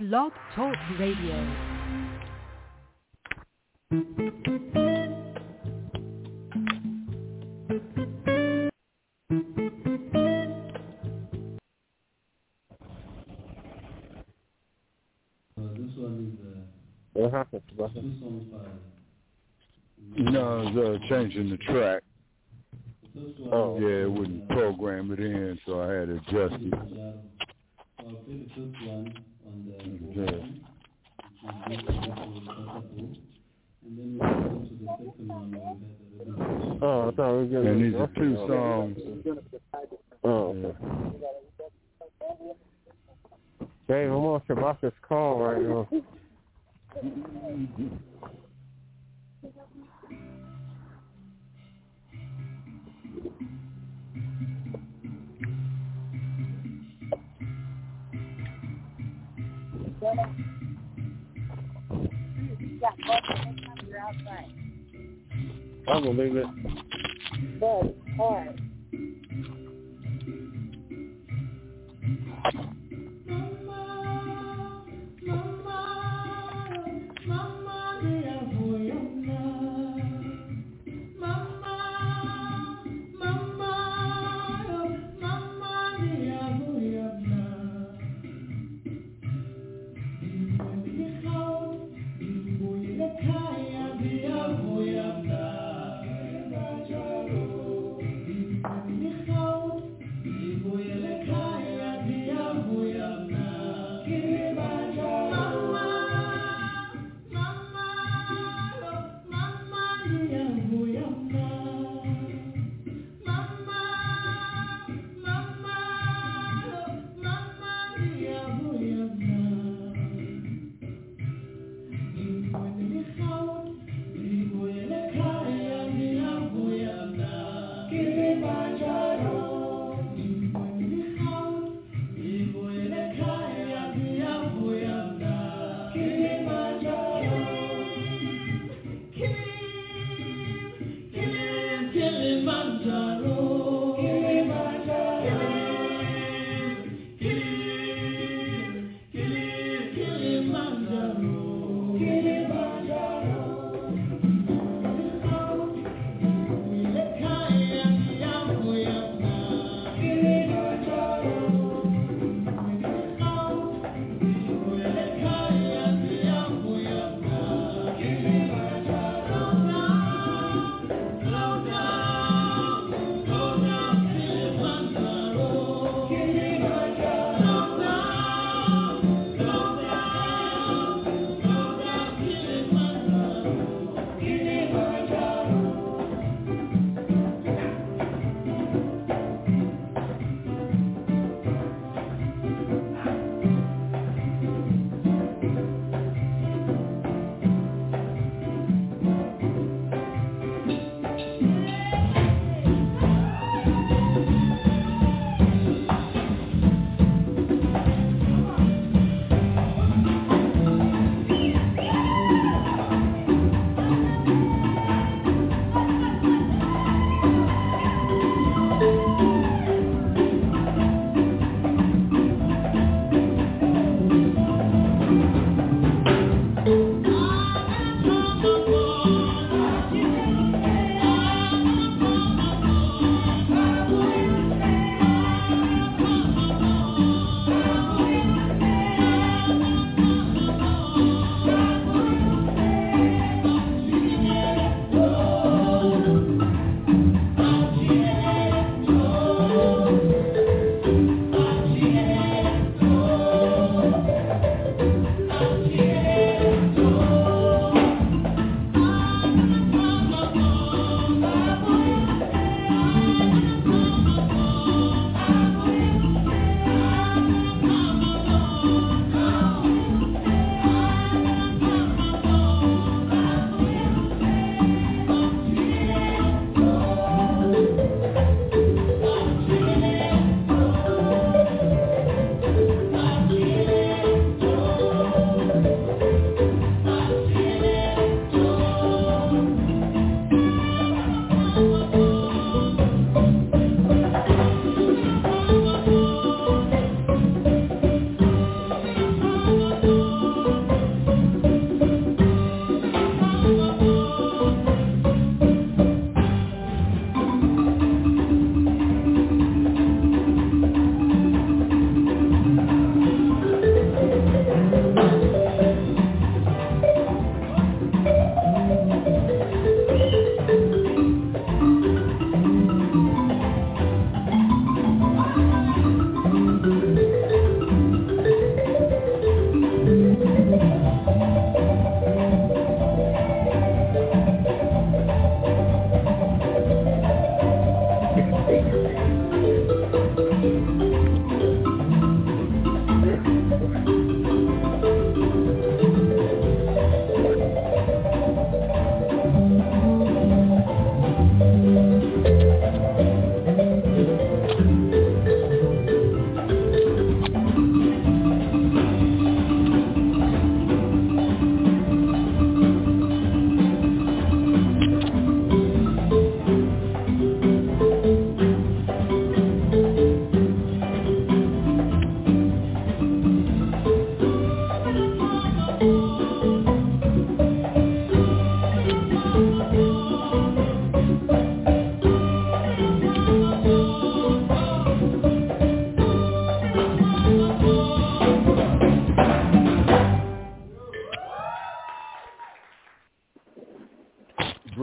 Blog Talk Radio. What happened, brother? No, I was changing the track. Oh. Yeah, it wouldn't program it in, so I had to adjust it. Yeah. Oh, I thought we were going And these are two songs. Oh. Yeah. Dave, I'm on Shabaka's call right now. I believe it. But, all right.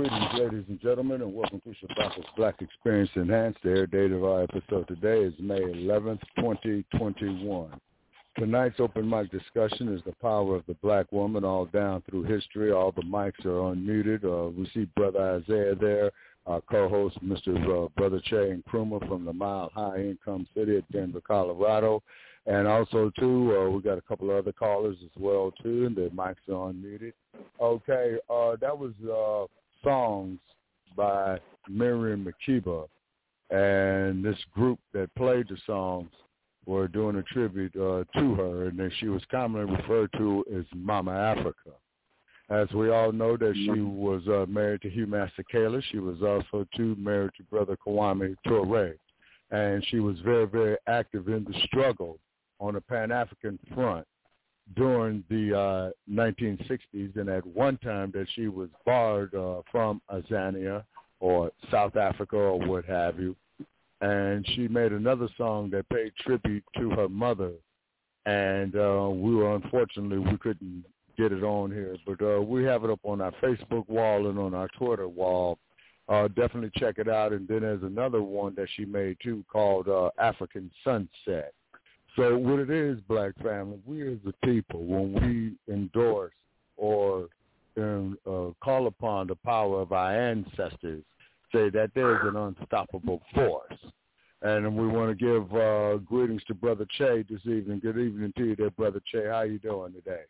Greetings, ladies and gentlemen, and welcome to Shabaka's Black Experience Enhanced. The air date of our episode today is May 11th, 2021. Tonight's open mic discussion is the power of the black woman all down through history. All the mics are unmuted. We see Brother Isaiah there, our co-host, Mr. Brother Che Nkrumah from the Mile High Income City of Denver, Colorado. And also, too, we got a couple of other callers as well, too, and the mics are unmuted. Okay, that was songs by Miriam Makeba, and this group that played the songs were doing a tribute to her, and then she was commonly referred to as Mama Africa. As we all know that she was married to Hugh Masekela. She was also, too, married to Brother Kwame Ture, and she was very, very active in the struggle on the Pan-African front during the 1960s, and at one time that she was barred from Azania or South Africa or what have you. And she made another song that paid tribute to her mother, and unfortunately, we couldn't get it on here, but we have it up on our Facebook wall and on our Twitter wall. Definitely check it out. And then there's another one that she made, too, called African Sunset. So what it is, black family, we as a people, when we endorse or call upon the power of our ancestors, say that there's an unstoppable force. And we want to give greetings to Brother Che this evening. Good evening to you there, Brother Che. How you doing today?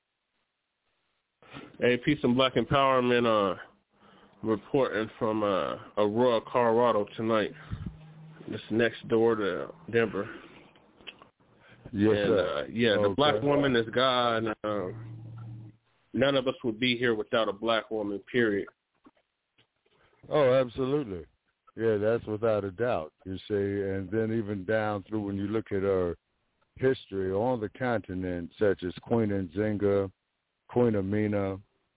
Hey, peace and black empowerment, reporting from Aurora, Colorado tonight. It's next door to Denver. Yes, and, sir. The black woman is God. None of us would be here without a black woman, period. Oh, absolutely. Yeah, that's without a doubt, you see. And then even down through when you look at her history on the continent, such as Queen Nzinga, Queen Amina,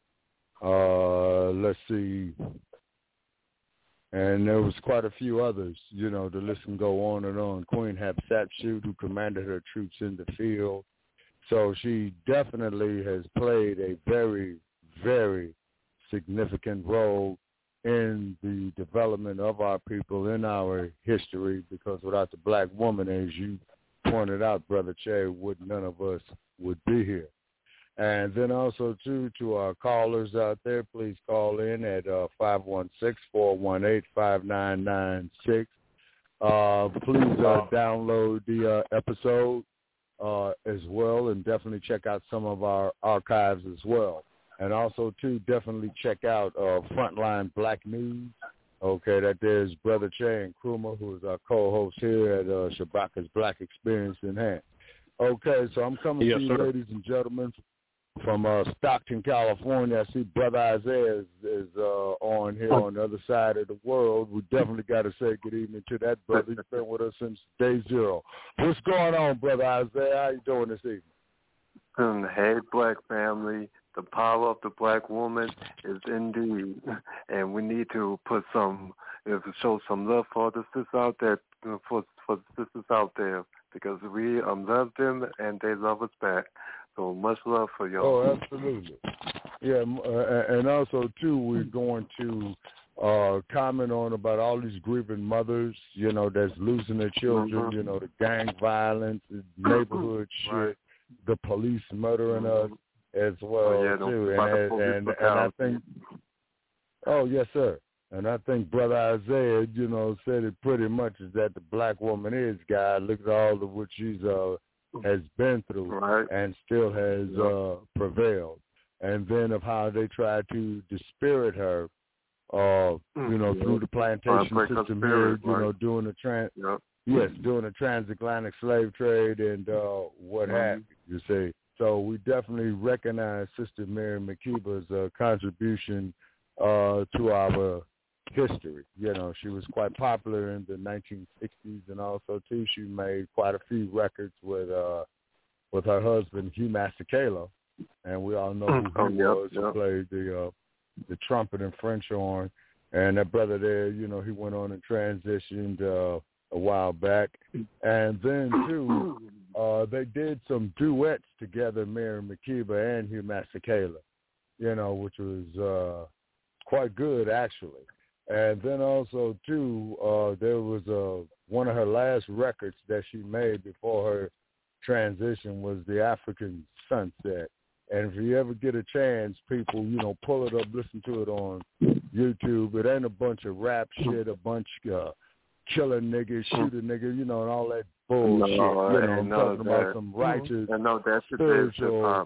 let's see, and there was quite a few others, you know, the list can go on and on. Queen Hatshepsut, who commanded her troops in the field. So she definitely has played a very, very significant role in the development of our people, in our history, because without the black woman, as you pointed out, Brother Che, none of us would be here. And then also, too, to our callers out there, please call in at 516-418-5996. Please download the episode as well, and definitely check out some of our archives as well. And also, too, definitely check out Frontline Black News. Okay, that there's Brother Che Nkrumah, who is our co-host here at Shabaka's Black Experience Enhanced. Okay, so I'm coming to you, ladies and gentlemen, from Stockton, California. I see Brother Isaiah is on here on the other side of the world. We definitely got to say good evening to that brother. He's been with us since day zero. What's going on, Brother Isaiah? How you doing this evening? Hey, black family. The power of the black woman is indeed, and we need to show some love for the sisters out there, for the sisters out there, because we love them and they love us back. So much love for y'all. Oh, absolutely. Yeah, and also, too, we're going to comment on about all these grieving mothers, you know, that's losing their children, you know, the gang violence, the neighborhood shit, the police murdering us as well, too. And I think, oh, yes, sir. And I think Brother Isaiah, you know, said it pretty much is that the black woman is God. Look at all of what she's has been through and still has prevailed. And then of how they tried to dispirit her, you know, through the plantation system here, you know, doing the transatlantic slave trade and what have you see. So we definitely recognize Sister Miriam Makeba's contribution to our history. You know, she was quite popular in the 1960s, and also too, she made quite a few records with her husband Hugh Masekela, and we all know who he was. He played the trumpet and French horn, and that brother there, you know, he went on and transitioned a while back, and then too, they did some duets together, Miriam Makeba and Hugh Masekela, you know, which was quite good actually. And then also too, there was one of her last records that she made before her transition was the African Sunset. And if you ever get a chance, people, pull it up, listen to it on YouTube. It ain't a bunch of rap shit, a bunch of kill a nigga, shoot a nigga, and all that bullshit. I'm talking about some righteous, spiritual,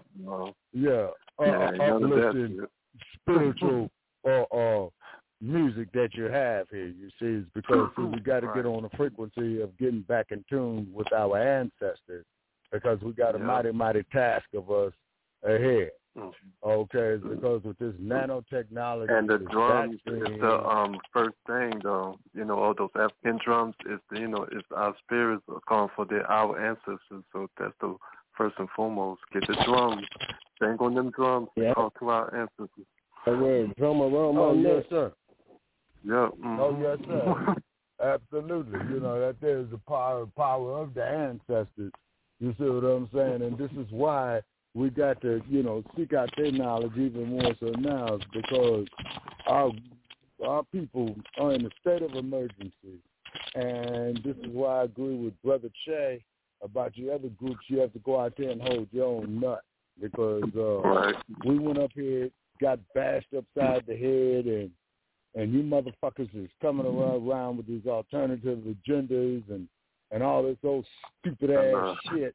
uplifting, spiritual music that you have here. You see, it's because we got to get on the frequency of getting back in tune with our ancestors, because we got a mighty, mighty task of us ahead. Okay, it's because with this nanotechnology and the drums is the first thing, though. All those African drums is it's our spirits are calling for our ancestors. So that's the first and foremost. Get the drums, bang on them drums, talk to our ancestors. Drum around my neck. Yes, sir. Yeah. Oh, yes, sir. Absolutely. That there's the power of the ancestors. You see what I'm saying? And this is why we got to, seek out their knowledge even more so now, because our people are in a state of emergency. And this is why I agree with Brother Che about your other groups. You have to go out there and hold your own nut, because we went up here, got bashed upside the head, and you motherfuckers is coming around with these alternative agendas and all this old stupid ass shit,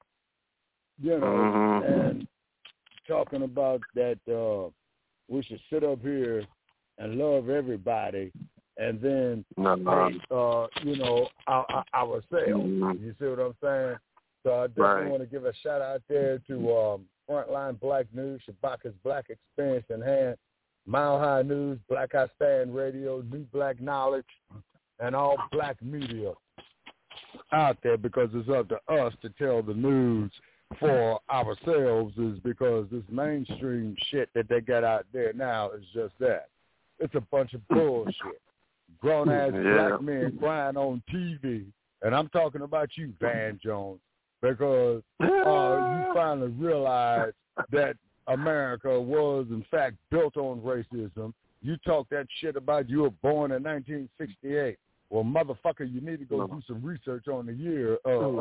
and talking about that we should sit up here and love everybody and then hate, ourselves. You see what I'm saying? So I definitely want to give a shout out there to Frontline Black News, Shabaka's Black Experience in Hand, Mile High News, Black Eye Stand Radio, New Black Knowledge, and all black media out there, because it's up to us to tell the news for ourselves, is because this mainstream shit that they got out there now is just that. It's a bunch of bullshit. Grown-ass black men crying on TV, and I'm talking about you, Van Jones, because you finally realized that America was, in fact, built on racism. You talk that shit about you were born in 1968. Well, motherfucker, you need to go do some research on the year of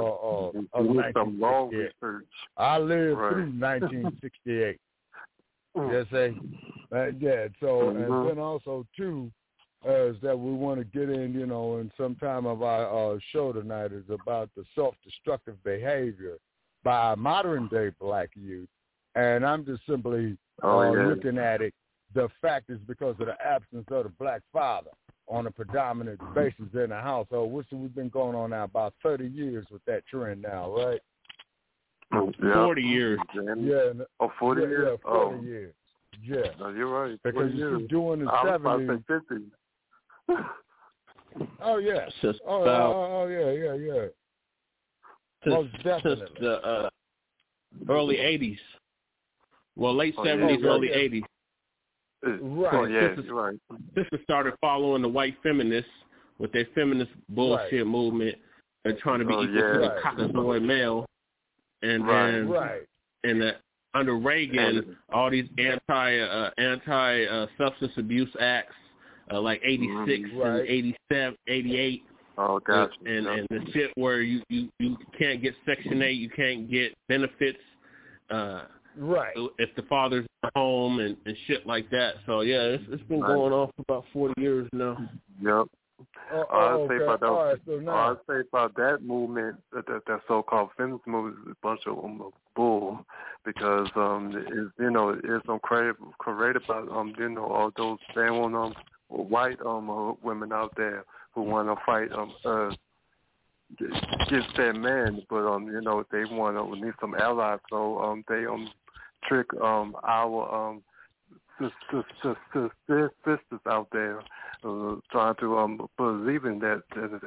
1968. I lived through 1968. Yes, so, and then also, too, is that we want to get in, in some time of our show tonight is about the self-destructive behavior by modern-day black youth. And I'm just simply looking at it. The fact is because of the absence of the black father on a predominant basis in the household, which we've been going on now about 30 years with that trend now, right? 40 years. Yeah. 40 years? Yeah, 40 years. Yeah. No, you're right. Because you keep doing the 70s. I was about to say 50. Oh, yeah. Just yeah. Most definitely. Since the early 80s. Well, late 70s, early 80s. Right. Right. Sisters started following the white feminists with their feminist bullshit movement and trying to be equal to the cockazoid male. And then under Reagan, all these anti substance abuse acts, like 86 and 87, 88. Oh, gotcha. And the shit where you can't get Section 8, you can't get benefits. If the father's at home and shit like that. So, yeah, it's been going on for about 40 years now. Yep. I'll say about that movement, that so-called feminist movement, is a bunch of bull, because it's created by all those damn white women out there who want to fight against their men, but they want to need some allies, so they trick our sisters out there trying to believe in that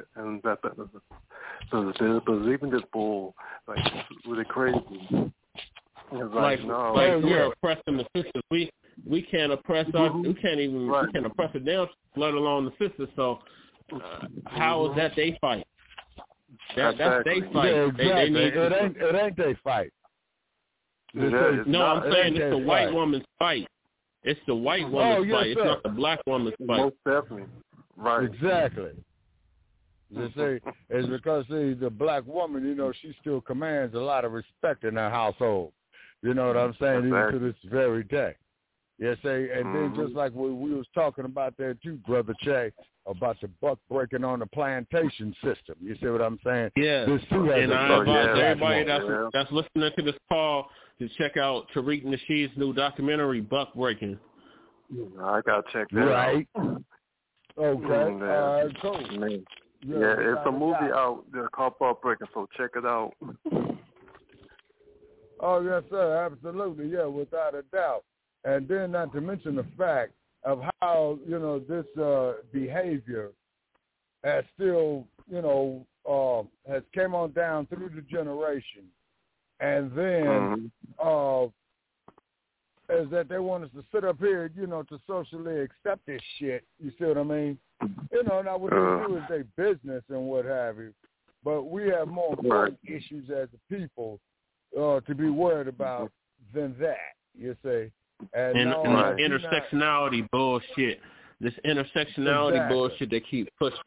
believe in this bull, like it's really crazy. It's we're oppressing the sisters. We can't oppress we can't oppress it down, let alone the sisters. So how is that they fight? That's they fight. Yeah, exactly. It ain't they fight. I'm saying it's the white woman's fight. It's the white woman's fight. It's not the black woman's fight. Most definitely. Right. Exactly. You see, it's because, the black woman, she still commands a lot of respect in her household. You know what I'm saying? Even to this very day. Yes, and then just like we was talking about there too, Brother Che, about the buck breaking on the plantation system. You see what I'm saying? Yeah. This too has and I advise everybody that's listening to this call to check out Tariq Nasheed's new documentary, Buck Breaking. I gotta check that out. Okay. Cool. Yeah, it's a movie out there called Buck Breaking, so check it out. Oh yes, sir. Absolutely. Yeah, without a doubt. And then not to mention the fact of how, this behavior has still, has came on down through the generation. And then is that they want us to sit up here, to socially accept this shit. You see what I mean? Now what they do is their business and what have you. But we have more important issues as a people to be worried about than that, you see. And intersectionality bullshit. This intersectionality bullshit they keep pushing.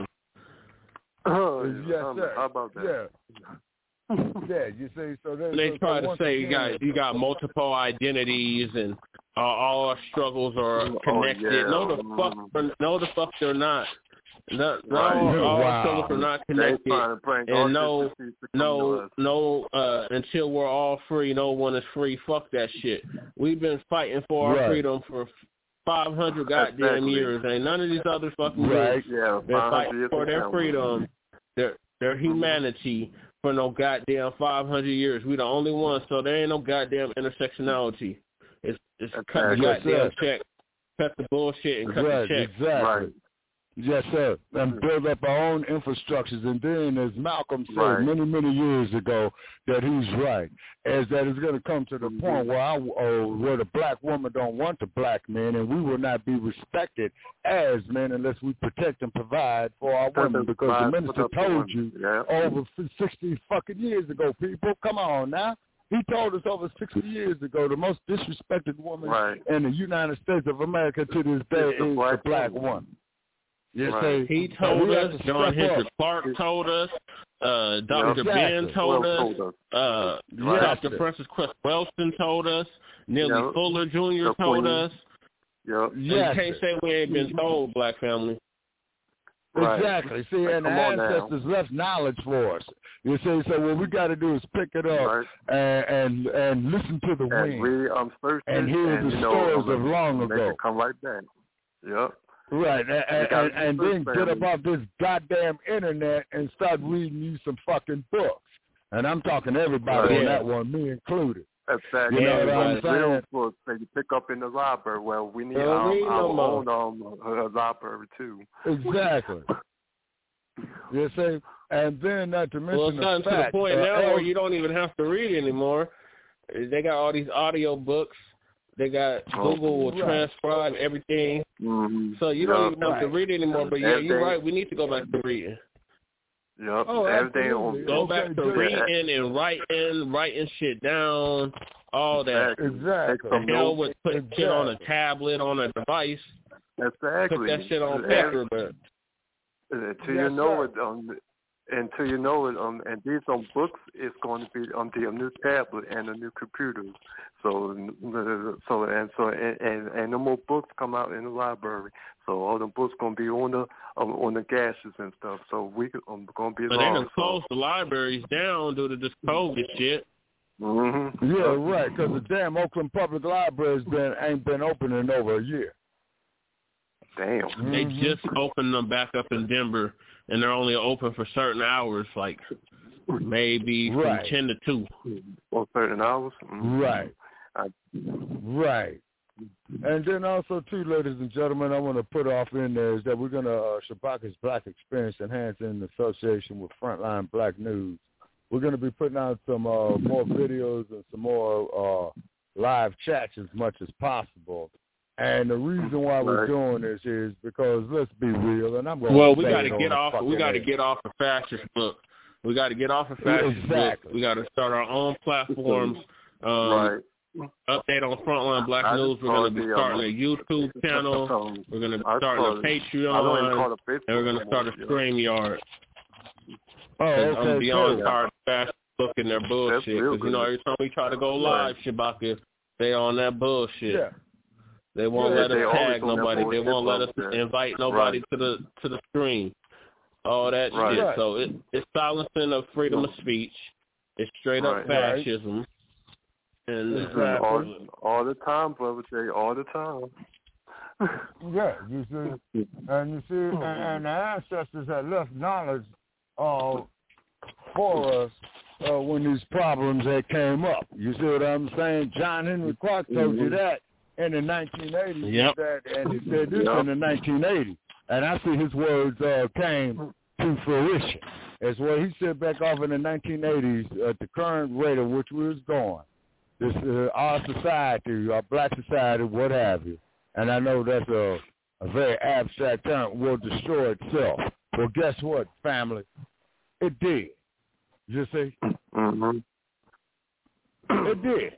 Yes, sir. How about that? Yeah, you see. So they try to say you got multiple identities and all our struggles are connected. No, the fuck they're not. All struggles are not connected, and until we're all free, no one is free. Fuck that shit. We've been fighting for our freedom for 500 goddamn years. Ain't none of these other fucking groups been fighting for their freedom, their humanity for no goddamn 500 years. We the only ones, so there ain't no goddamn intersectionality. It's cut the goddamn check, cut the bullshit, and cut the check. Exactly. Yes, sir. And build up our own infrastructures. And then, as Malcolm said many, many years ago, that he's right, is that it's going to come to the point where the black woman don't want the black men, and we will not be respected as men unless we protect and provide for our women. Because the minister told you over 60 fucking years ago, people, come on now. He told us over 60 years ago the most disrespected woman in the United States of America to this day is the black woman. Yes, he told us, John Henry Clark told us, Dr. Ben told us, Dr. Francis Cress Welston told us, Nellie Fuller Jr. told us. You can't say we ain't been told, black family. Exactly. See, and the ancestors left knowledge for us. You see, so what we got to do is pick it up and listen to the wind and hear the stories of long ago. Come right back. Yep. Right, and then get about this goddamn internet and start reading you some fucking books. And I'm talking everybody on that one, me included. Exactly. You know what I'm saying? Real books that you pick up in the library. Well, we need our own library, too. Exactly. You see? And then not to mention it's gotten to the point now where you don't even have to read anymore. They got all these audio books. They got Google will transcribe everything. So you don't even have to read anymore. But you're right. We need to go back to reading. Yep. Go back to reading and writing shit down, all that. Exactly. Hell with putting shit on a tablet, on a device. Exactly. Put that shit on paper, but until you know it, and these books is going to be on the new tablet and the new computer. So no more books come out in the library. So all the books going to be on the gases and stuff. So we going to be. But they're going to close the libraries down due to this COVID shit. Yeah, right. Because the damn Oakland Public Library ain't been open in over a year. Damn. They just opened them back up in Denver, and they're only open for certain hours, like maybe from 10 to 2. For certain hours? Right. Right. And then also, too, ladies and gentlemen, I want to put off in there is that we're going to, Shabaka's Black Experience Enhanced in association with Frontline Black News. We're going to be putting out some more videos and some more live chats as much as possible. And the reason why we're doing this is because, let's be real, and I'm going to we got to get off. We got to get off the fascist book. We got to get off the fascist book. We got to start our own platforms. update on Frontline Black News. We're going to be starting a YouTube channel. We're going to be starting a Patreon. And we're going to start a StreamYard. I'm beyond tired of looking their bullshit. Because, every time we try to go live, Shabaka, they on that bullshit. Yeah. They won't let us tag nobody. They won't let us invite nobody to the stream. All that shit. Right. So it's silencing of freedom of speech. It's straight up fascism. And all the time, brother Jay, all the time. Yeah, you see, and the ancestors had left knowledge for us when these problems that came up. You see what I'm saying? John Henry Clark told you that in the 1980s. Yep. And he said this in the 1980s. And I see his words came to fruition. As well, he said back off in the 1980s at the current rate of which we was going. This our society, our black society, what have you. And I know that's a very abstract term, will destroy itself. Well, guess what, family? It did. You see? Mm-hmm. It did.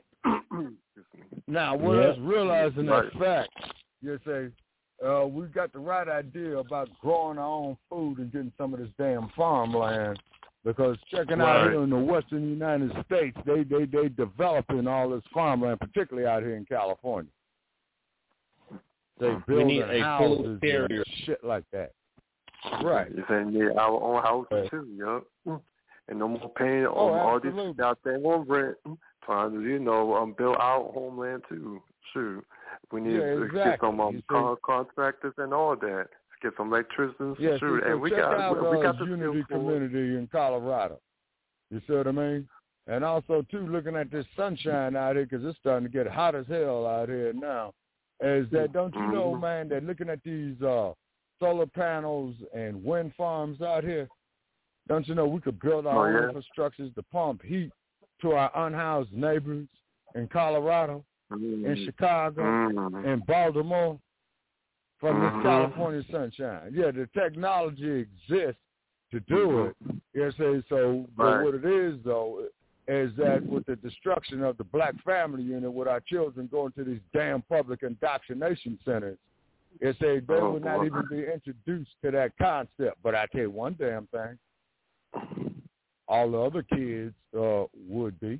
Now, with us realizing that fact, you say, we got the right idea about growing our own food and getting some of this damn farmland, because checking out here in the western United States, they developing all this farmland, particularly out here in California. They building houses and shit like that. Right. You saying our own houses too, yup. And no more paying all this out there on rent. Trying to, build our homeland too. Shoot. We need to get some contractors and all that. Get some electricians. Yeah, shoot. And we got the Unity community in Colorado. You see what I mean? And also, too, looking at this sunshine out here, because it's starting to get hot as hell out here now, is that, don't you know, man, that looking at these solar panels and wind farms out here, don't you know we could build our own infrastructures to pump heat to our unhoused neighbors in Colorado, in Chicago, in Baltimore, from this California sunshine. Yeah, the technology exists to do it. You see, so but what it is, though, is that with the destruction of the black family unit, with our children going to these damn public indoctrination centers, they would not even be introduced to that concept. But I tell you one damn thing, all the other kids would be,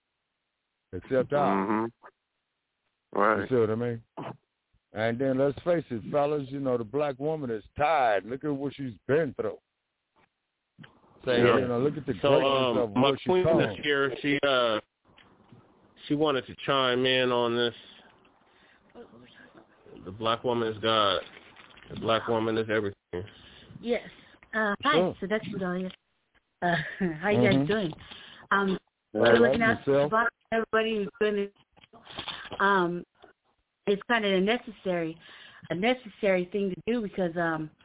except ours. Right. You see what I mean? And then let's face it, fellas, the black woman is tired. Look at what she's been through. Look at the greatness of my what she queen comes. this year, she wanted to chime in on this. The black woman is God. The black woman is everything. Yes. Hi, Seduction Dahlia. How you guys doing? We're looking out for everybody who's doing this. It's kind of a necessary thing to do, because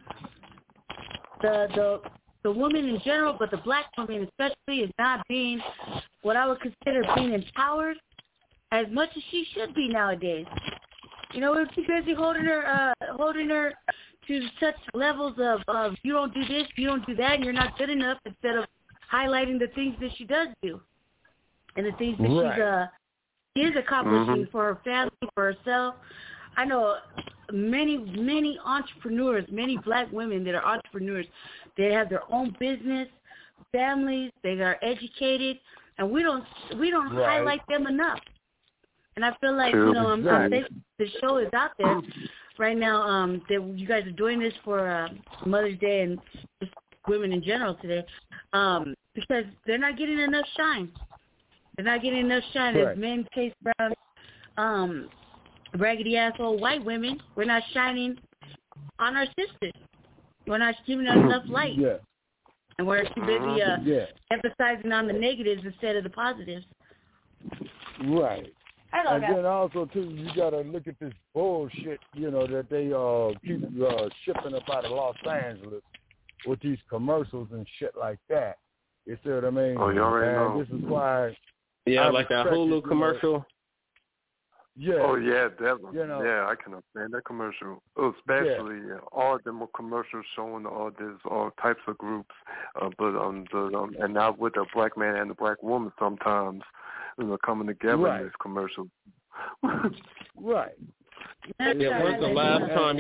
the woman in general, but the black woman especially, is not being what I would consider being empowered as much as she should be nowadays. We're too busy holding her to such levels of you don't do this, you don't do that, and you're not good enough, instead of highlighting the things that she does do and the things that she is accomplishing for her family, for herself. I know many entrepreneurs, many black women that are entrepreneurs. They have their own business, families. They are educated, and we don't highlight them enough. And I feel like the show is out there right now. That you guys are doing this for Mother's Day and just women in general today, because they're not getting enough shine. They're not getting enough shine as men, Case Brown, raggedy asshole white women. We're not shining on our sisters. We're not giving them enough light. Yeah. And we're too busy emphasizing on the negatives instead of the positives. Right. And then also, too, you got to look at this bullshit, that they keep shipping up out of Los Angeles with these commercials and shit like that. You see what I mean? Oh, you already know. This is why... Yeah, like that Hulu commercial. Yeah. Oh, yeah, definitely. Yeah, I can understand that commercial. Especially all of them are commercials showing all types of groups, and not with the black man and the black woman sometimes. coming together in this commercial. Right. Yeah. When's the last time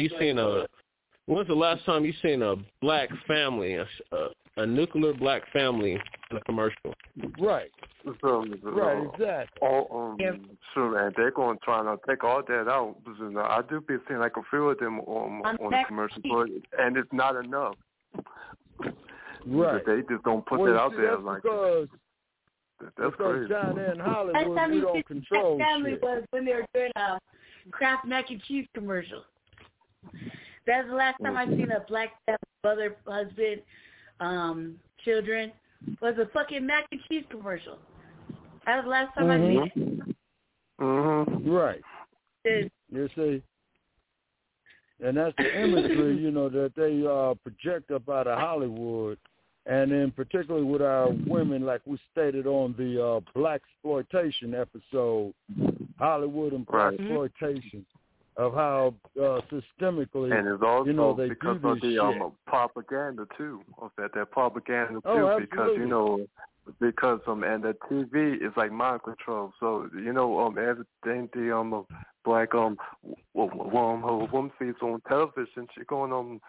you seen a black family, a nuclear black family in a commercial? Right. Right. Exactly. Sure, and they're going to try to take all that out. I do be seeing like a few of them on the commercial, and it's not enough. Right. They just don't put that out there like that. That's crazy. Down there in Hollywood, we don't control family shit. was when they were doing Kraft mac and cheese commercial. That's the last time I seen a black mother, husband, children. Was a fucking mac and cheese commercial. That was the last time I seen it. Mm-hmm. Right. You see, and that's the imagery, that they project up out of Hollywood. And then particularly with our women, like we stated on the Blaxploitation episode, Hollywood and Blaxploitation, of how systemically, and it's also they because do of this the shit. propaganda too, of that propaganda too, absolutely. because and the TV is like mind control. So everything the black woman sees on television, she going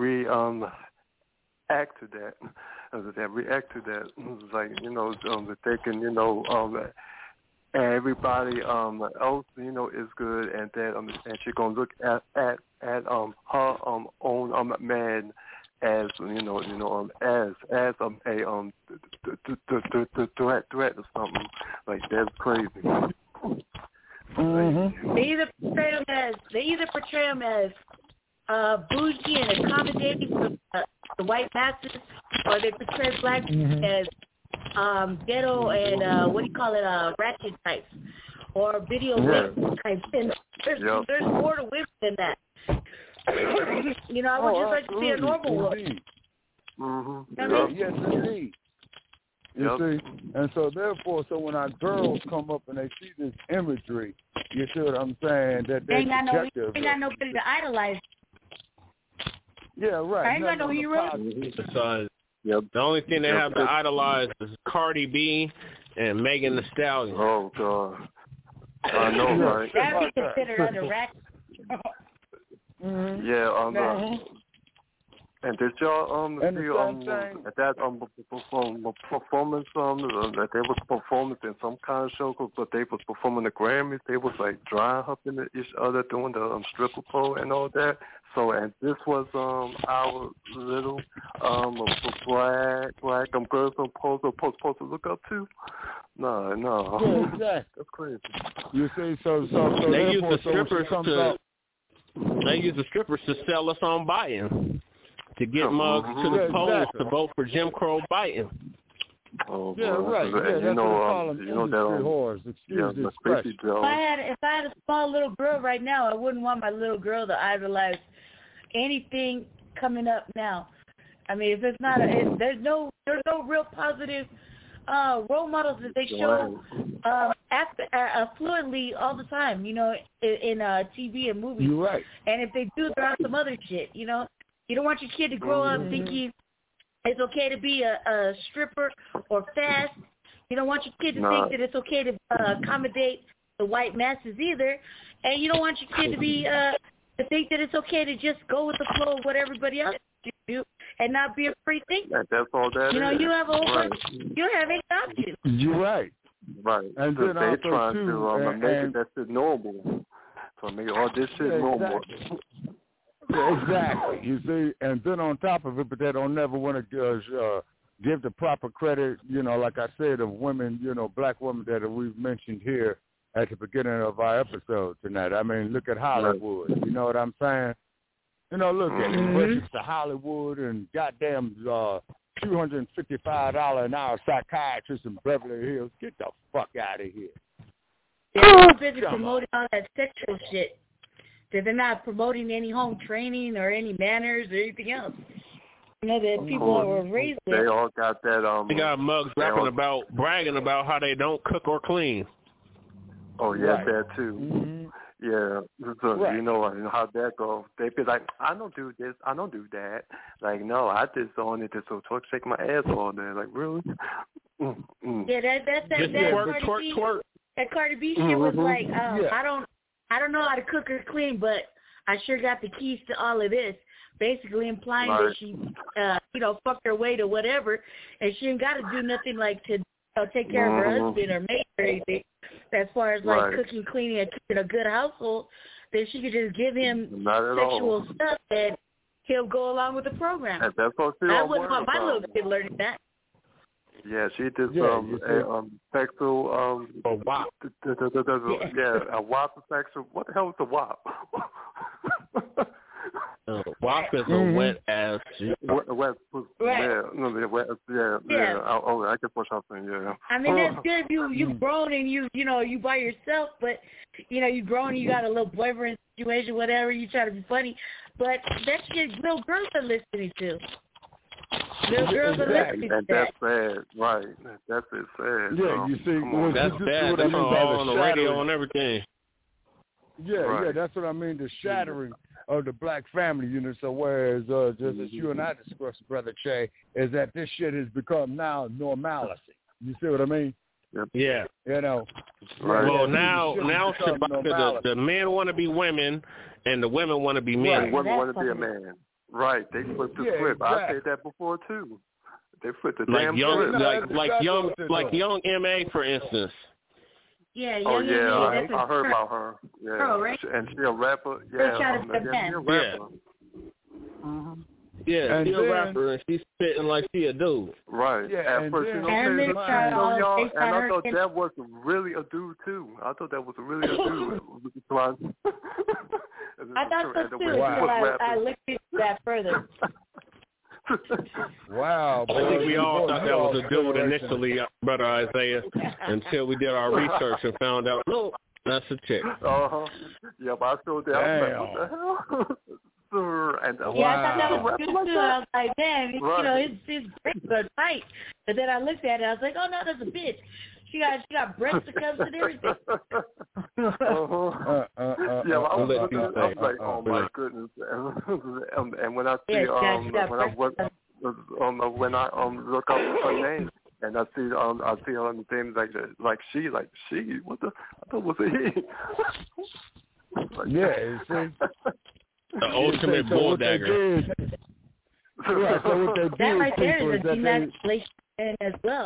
react to that. React to that. It's like that they can everybody else is good, and that and she gonna look at her own man as as a threat or something. Like that's crazy. Mm-hmm. They either portray them as bougie and accommodating for the white masses, or they portray black as ghetto and ratchet types, or video types. And there's more to women than that. I would just like to see a normal woman. Mm-hmm. Yes, indeed. You see, and so therefore, when our girls come up and they see this imagery, you see what I'm saying? That they ain't got nobody to idolize. Yeah, right. I ain't got no hero. Besides, the only thing they have to idolize is Cardi B and Megan Thee Stallion. Oh God, I know, right? That'd be considered under ratchet. Yeah, and did y'all see at that performance that they was performing in some kind of show, but they was performing the Grammys. They was like dry humping each other, doing the stripper pole and all that. So, and this was our little black girls supposed to look up to. No. Yeah, exactly. That's crazy. You see, so they use the strippers They use the strippers to sell us on Biden, to get mugs to the polls to vote for Jim Crow Biden. Oh, yeah, right. Yeah, that's what they call them, industry whores. Excuse the expression. If I had a small little girl right now, I wouldn't want my little girl to idolize anything coming up now. I mean, if it's not, there's no real positive role models that they show fluently all the time, in TV and movies. You're right. And if they do, they're on some other shit, You don't want your kid to grow up thinking it's okay to be a stripper or fast. You don't want your kid to think that it's okay to accommodate the white masses either. And you don't want your kid to be to think that it's okay to just go with the flow of what everybody else do and not be a free thinker. That's all that is. You have a whole bunch. You don't have any options. You're right. Right. And so then they're also trying too, to make that shit normal. So make all this shit normal. Yeah, exactly. You see, and then on top of it, but they don't never want to give the proper credit, like I said, of women, black women that we've mentioned here at the beginning of our episode tonight. I mean, look at Hollywood. Right. You know what I'm saying? Look at it. To Hollywood and goddamn $255 an hour psychiatrists in Beverly Hills. Get the fuck out of here. They're too busy promoting all that sexual shit. They're not promoting any home training or any manners or anything else. That people are raised with. They all got that. They got mugs bragging about how they don't cook or clean. Oh yeah, that too. Yeah, so right. You know how that goes. They be like, I don't do this, I don't do that. Like, no, I just on it to shake my ass all day. Like, really? Yeah, that's twerk. That Cardi B shit was like, I don't know how to cook or clean, but I sure got the keys to all of this. Basically implying that she, fucked her way to whatever, and she ain't got to do nothing like to take care of her husband or maid or anything. As far as like cooking, cleaning, and keeping a good household, then she could just give him sexual stuff and he'll go along with the program. And that's what I wouldn't want my little kid learning that. Yeah, she did sexual a WAP. A WAP sexual. What the hell is a WAP? WAP is a wet ass. Wet pussy. Right. Yeah. I can push something. Yeah. I mean, that's good. You grown and you by yourself, but you grown and you got a little boyfriend situation, whatever. You try to be funny, but that shit little girls are listening to. Little girls are listening to that. That's sad, right? That's it sad. Yeah, you see, that's bad. That's on the radio and everything. Yeah, that's what I mean. The shattering of the black family unit. So whereas just as you and I discussed, Brother Che, is that this shit has become now normalcy. You see what I mean? Yeah. Right. Well, now the men want to be women, and the women want to be men. Right. Women want to be a man. Right. They flipped the script. Exactly. I said that before too. They flipped the damn script. Like young M.A., for instance. Yeah, I heard about her. Yeah, girl, right? And she a rapper. Yeah, she a rapper. Yeah, she's a rapper, and she's spitting like she a dude. Right. Yeah, at first, and I thought that was really a dude too. I thought that was really a dude. I thought so too. Until I looked into that further. Wow. I think we all thought that was a dude initially, Brother Isaiah, until we did our research and found out, no, that's a chick. Yeah, but I showed that. I was like, what the hell? And, I thought that was good too. I was like, man, his breasts are tight. And then I looked at it, I was like, oh no, that's a bitch. She got breast cups and everything. Yeah, I was like, oh my goodness. And when I see when I look up her name and I see her on the things like she, what the? I thought it was a he. Yeah, see. The ultimate bull dagger. Right, so what they do that right there is a demasculation as well.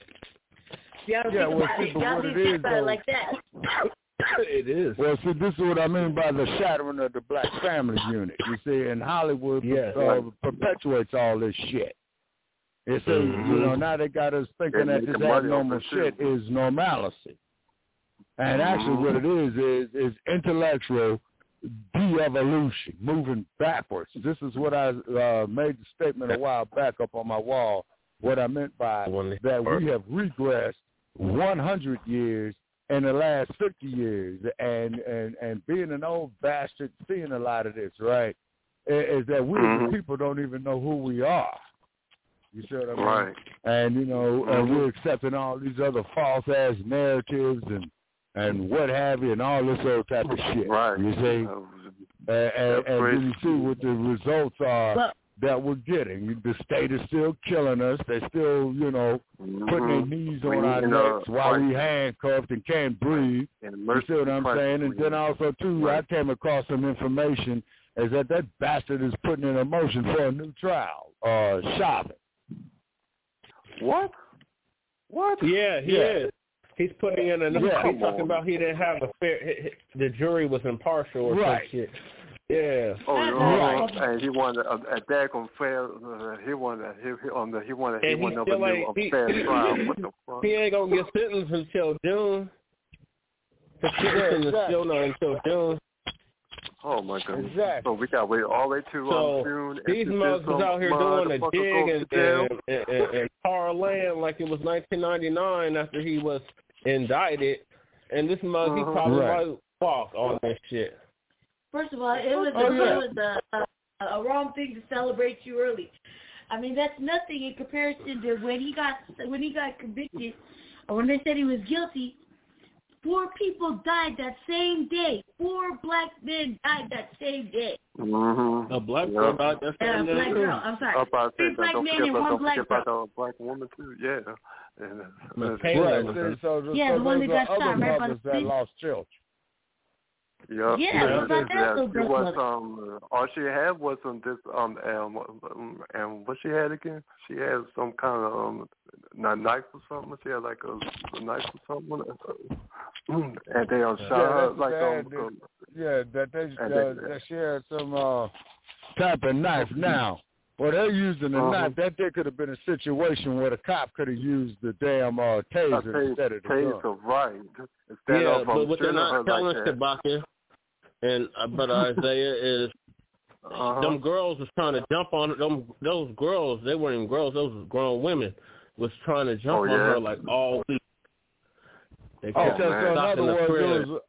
Y'all think about it like that. It is. Well, see, this is what I mean by the shattering of the black family unit. You see, and Hollywood perpetuates all this shit. It's now they got us thinking that this abnormal shit is normalcy. And actually what it is intellectual de-evolution, moving backwards. This is what I made the statement a while back up on my wall. What I meant by that we have regressed 100 years in the last 50 years. And being an old bastard, seeing a lot of this, right, is that we as people don't even know who we are. You see what I mean? Right. And, and we're accepting all these other false-ass narratives and what have you, and all this other type of shit. Right. You see? And then you see what the results are that we're getting. The state is still killing us. They're still, putting their knees on our necks while we handcuffed and can't breathe. You see what I'm saying? And then also, too, I came across some information is that bastard is putting in a motion for a new trial, Chauvin. What? Yeah, he is. He's putting in he's talking about he didn't have a fair. The jury was impartial or some shit. Yeah. And he wanted a daggone fair. He wanted a fair trial. What the fuck? He ain't gonna get sentenced until June. His sentence is still not until June. Oh my goodness! Exactly. So we got to wait all the way to June. These mugs was out here doing a dig and tar land like it was 1999 after he was indicted, and this mug he probably might walk on this shit. First of all, it was a wrong thing to celebrate you early. I mean, that's nothing in comparison to when he got convicted, or when they said he was guilty. 4 people died that same day. 4 black men died that same day. Mm-hmm. A black girl died that same day. Black girl. I'm sorry. 3 black men and 1 black girl. About the black woman too. Yeah. The one that got shot right by the that lost children. Yeah. Yeah. It was all she had was and what she had again? She had some kind of knife or something. She had like a knife or something. And they shot her like that she had some type of knife. Now, well, they're using a knife. That there could have been a situation where the cop could have used the damn taser instead of the gun. Right. But what they're not telling us, Shabaka, and Brother Isaiah, is them girls was trying to jump on them. Those girls, they weren't even girls. Those grown women was trying to jump on her like all week. They kept so in other words, so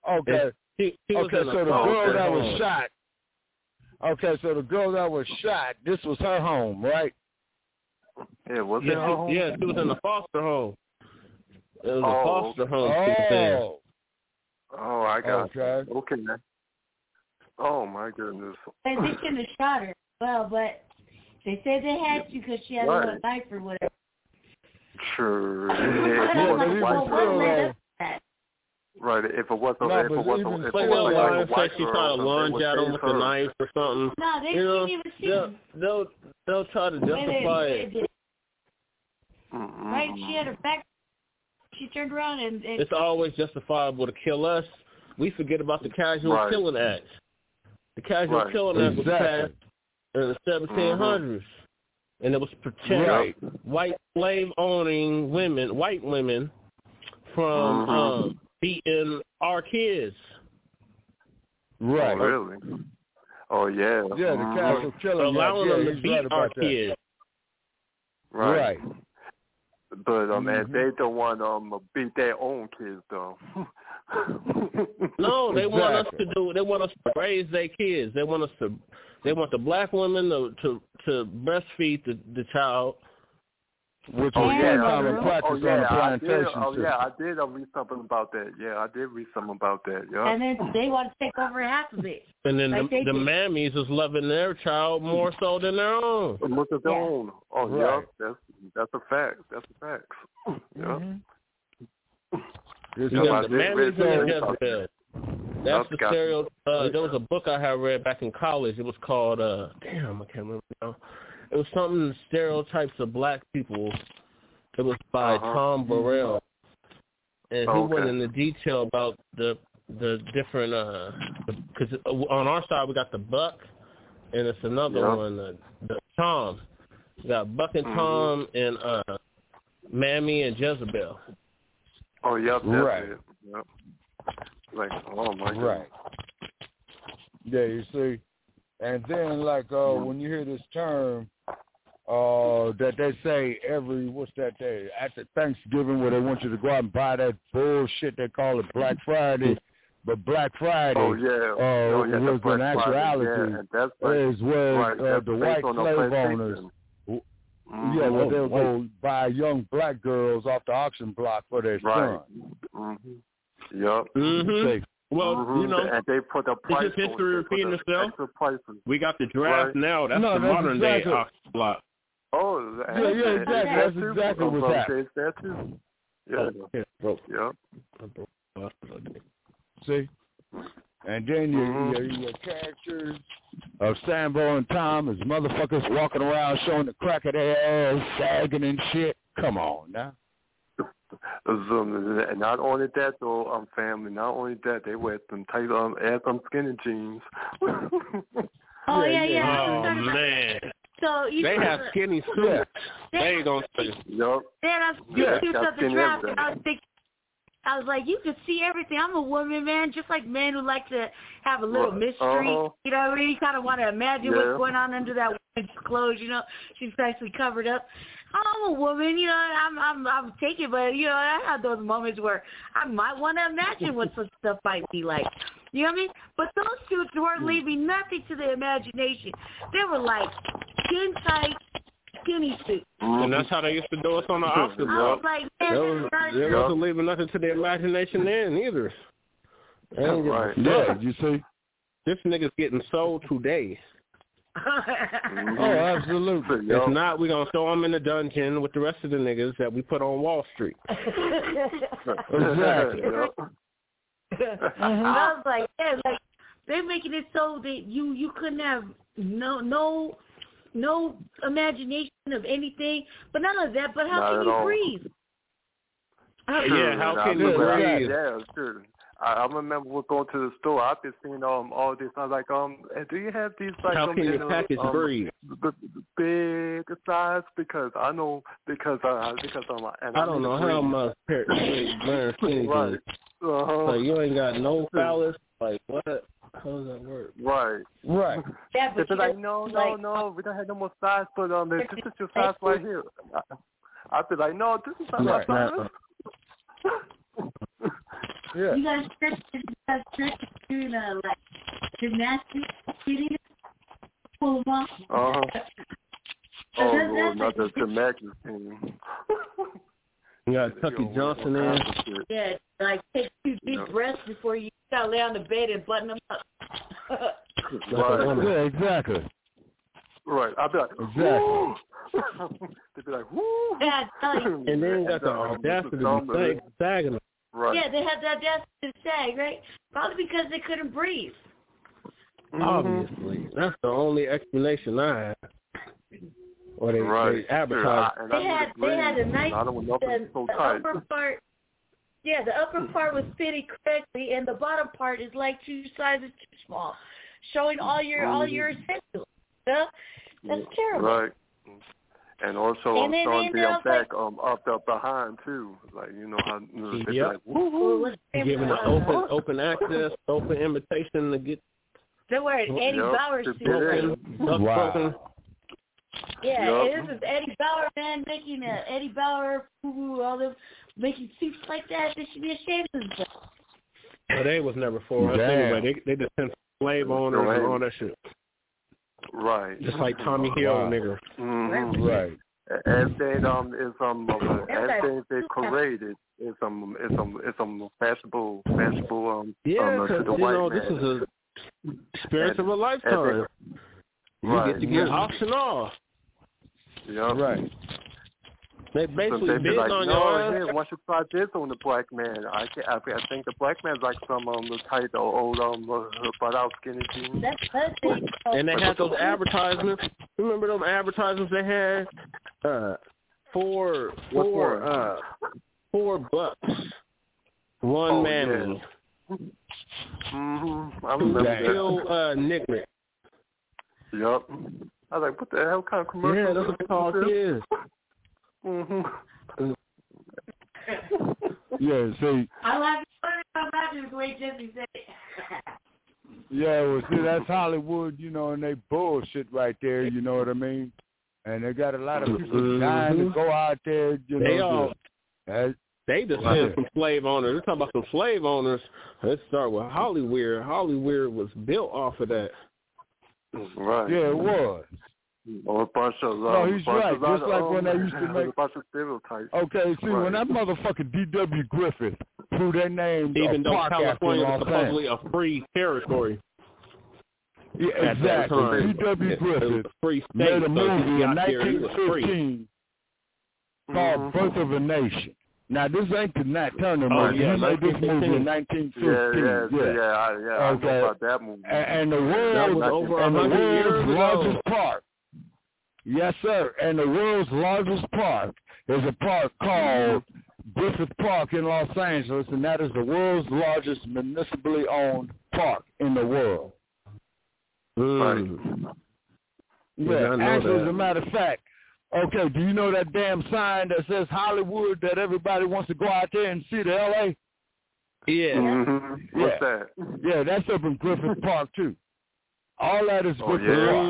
the girl that was shot. Okay, so the girl that was shot, this was her home, right? Yeah, was it her home? Yeah, she was in a foster home. It was a foster home. Oh, I got it. Okay. Oh, my goodness. They shouldn't have shot her. Well, but they said they had to because she had a little knife or whatever. Sure. Right, if it wasn't like she tried to lunge at him with a knife or something. No, they didn't even see him. They'll try to justify it. Right, she had her back. She turned around and it's always justifiable to kill us. We forget about the casual killing acts. The casual killing act was passed in the 1700s, and it was to protect white slave-owning women, white women, from beating our kids. Right. Oh, really? Oh, yeah. Yeah, the casual killing. Allowing them to beat our kids. Right. But and they don't want to beat their own kids, though. No, they want us to do. They want us to raise their kids. They want us to. They want the black women to breastfeed the child. Which was common practice on the plantation. I did read something about that. Yeah, I did read something about that. Yeah. And then they want to take over half of it. And then the mammies is loving their child more so than their own. More than their own. Oh, right. Yeah. That's a fact. That's a fact. Yeah. You got the mammies and the Jezebel. That's the stereo. There was a book I had read back in college. It was called I can't remember now. It was something stereotypes of black people. It was by Tom Burrell, and he went into detail about the different because on our side we got the Buck, and it's another one the Tom. We got Buck and Tom and Mammy and Jezebel. Oh yep, right. Yep. Like oh my God. Right. Yeah, you see, and then like when you hear this term. That they say what's that day? After Thanksgiving where they want you to go out and buy that bullshit they call it Black Friday. But Black Friday was in actuality is where the white slave owners where they'll go buy young black girls off the auction block for their son. Yep. Well, you know, and they put a price. Is history repeating itself? We got the draft now. That's the modern day auction block. Oh, yeah, exactly. That's exactly what's happening. Yeah. See? And then your characters of Sambo and Tom as motherfuckers walking around showing the crack of their ass, sagging and shit. Come on now. And not only that, though, family. Not only that, they wear them tight, add some skinny jeans. Oh yeah. Oh man. So they have skinny suits. They ain't gonna say. Yup. Then I at the draft, and I was thinking, I was like, you can see everything. I'm a woman, man, just like men who like to have a little mystery. You know what I mean? You kind of want to imagine what's going on under that woman's clothes. You know, she's nicely covered up. I'm a woman, you know. I'm taken, but you know, I have those moments where I might want to imagine what some stuff might be like. You know what I mean? But those suits weren't leaving nothing to the imagination. They were like skin tight, skinny suits. And that's how they used to do us on the auction block. I was like, man, They wasn't leaving nothing to the imagination then either. Right. Yeah, you see? This nigga's getting sold today. Oh, absolutely. If not, we're going to throw him in the dungeon with the rest of the niggas that we put on Wall Street. Exactly. I was like, yeah, like, they're making it so that you couldn't have no imagination of anything. But not only that, but how can you breathe? How can you breathe? Yeah, sure. I remember we're going to the store. I've been seeing all this. I was like, do you have these like how can your package breathe? The big size? Because I know because I don't know how much wearing skinny jeans. So you ain't got no phallus. Like what? How does that work? Right. Yeah, but they're like, no, we don't have no more size. But this is your size right here. I'd be like, no, this is not my size. Yeah. You guys stretch doing like gymnastics, pull them off. Lord, not the gymnastics team. You got Tucky Johnson in. Yeah, like take 2 deep breaths before you gotta lay on the bed and button them up. Right. Yeah, exactly. Right. I'll be like, exactly. They'd be like, woo. Yeah, and then got the audacity to be sagging. Right. Yeah, they had the audacity to sag, right? Probably because they couldn't breathe. Obviously. That's the only explanation I have. Or they advertised. They had a nice the upper part. Yeah, the upper part was fitted correctly, and the bottom part is like 2 sizes too small, showing all your essentials. Yeah? That's terrible. Right. And also showing the back up behind too, like how like, woo-hoo. Giving us open access, open invitation to get. They're wearing Eddie Bauer suits. Wow. Yeah, this is Eddie Bauer, man, making Eddie Bauer, all them making suits like that. They should be ashamed of themselves. Well, they was never for us anyway. They just sent slave owners and all that shit. Right. Just like Tommy Hill, nigga. Mm-hmm. Right. Everything everything they created is fashionable yeah, to the white man. This is a experience of a lifetime. You get to get auction off. Yeah. Right. They basically bid like, on your ass. Why should try this on the black man? I think the black man's like some the tight old butt out skinny jeans. That's thing. And they had those advertisements. Remember those advertisements they had? $4 one mammy. Yeah. I remember that. Still Nicknick. Yup. I was like, what the hell kind of commercial? Yeah, that's what they call kids. Yeah, see. I'm laughing the way Jesse said it. Yeah, well, see, that's Hollywood, and they bullshit right there, you know what I mean? And they got a lot of people dying to go out there, They just said some slave owners. They're talking about some slave owners. Let's start with Hollywood. Hollywood was built off of that. Right. Yeah, it was. Or a bunch of he's right. Just like when they used to make a bunch of stereotypes. Okay, see, when that motherfucker D.W. Griffith threw their name even though park California was Los supposedly a free territory. Yeah, exactly. D.W. Griffith made a movie in 1915 called Birth of a Nation. Now, this ain't the Nat Turner movie. He made this movie in 1915. Yeah. I know about that movie. And the world's largest park. Yes, sir. And the world's largest park is a park called Griffith Park in Los Angeles, and that is the world's largest municipally owned park in the world. Right. Yeah, actually, as a matter of fact, okay, do you know that damn sign that says Hollywood that everybody wants to go out there and see the L.A.? Yeah. Mm-hmm. What's that? Yeah, that's up in Griffith Park, too. All that is Griffith Park.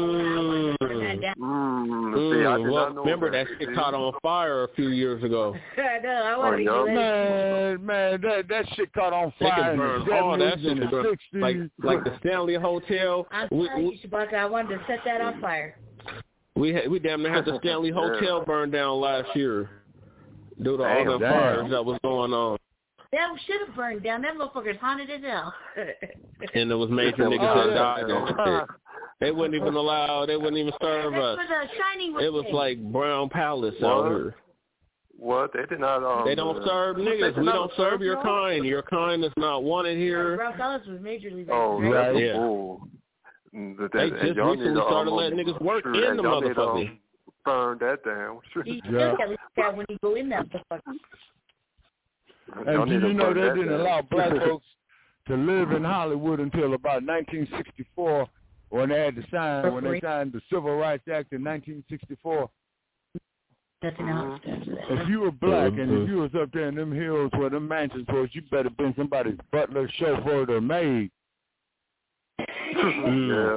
Remember that shit caught on fire a few years ago. I know. I want to do that. Man, that shit caught on fire in the 70s and the 60s. Like the Stanley Hotel. I'm telling you, Shabaka, I wanted to set that on fire. We damn near had the Stanley Hotel burned down last year. due to all the fires that was going on. That should have burned down. That motherfucker's haunted as hell. And there was major niggas that died on shit. They wouldn't even allow. They wouldn't even serve us. It was like Brown Palace out here. What? They did not. They don't serve niggas. We don't serve your kind. Your kind is not wanted here. Brown Palace was majorly. Right. Yeah. Cool. They just recently started letting niggas work in the motherfucker. Burn that down. You still got that when you go in that motherfucker. And do you know they didn't allow black folks to live in Hollywood until about 1964 when they had to sign, when they signed the Civil Rights Act in 1964. If you were black and if you was up there in them hills where them mansions was, you better been somebody's butler, chauffeur, or maid. Yeah.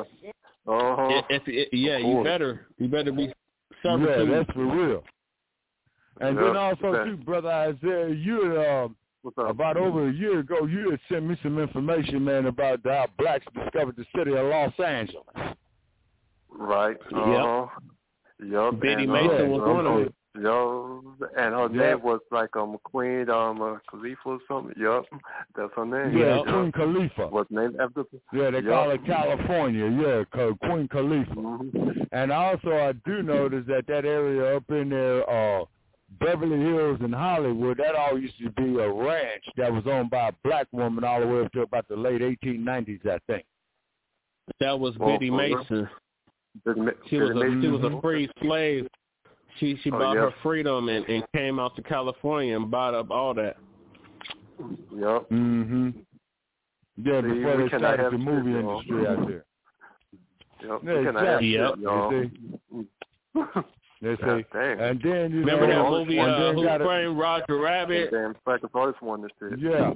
You better be serving. Yeah, that's for real. And then also, too, Brother Isaiah, you about over a year ago, you had sent me some information, man, about how blacks discovered the city of Los Angeles. Right. Yup. Biddy Mason was one of it. And her name was like Queen Khalifa or something. Yup, that's her name. Yeah, Queen Khalifa. Was named after. Yeah, they call it California. Yeah, Queen Khalifa. Mm-hmm. And also, I do notice that area up in there, Beverly Hills and Hollywood, that all used to be a ranch that was owned by a black woman all the way up to about the late 1890s, I think. That was Biddy Mason. She was a free slave. She bought her freedom and came out to California and bought up all that. Yep. Mhm. Yeah, before they started the movie industry out there. Yep. Yeah, exactly. They say, and then you remember know, that movie Who Framed Roger Rabbit? Damn, sacrifice one this shit. Yeah.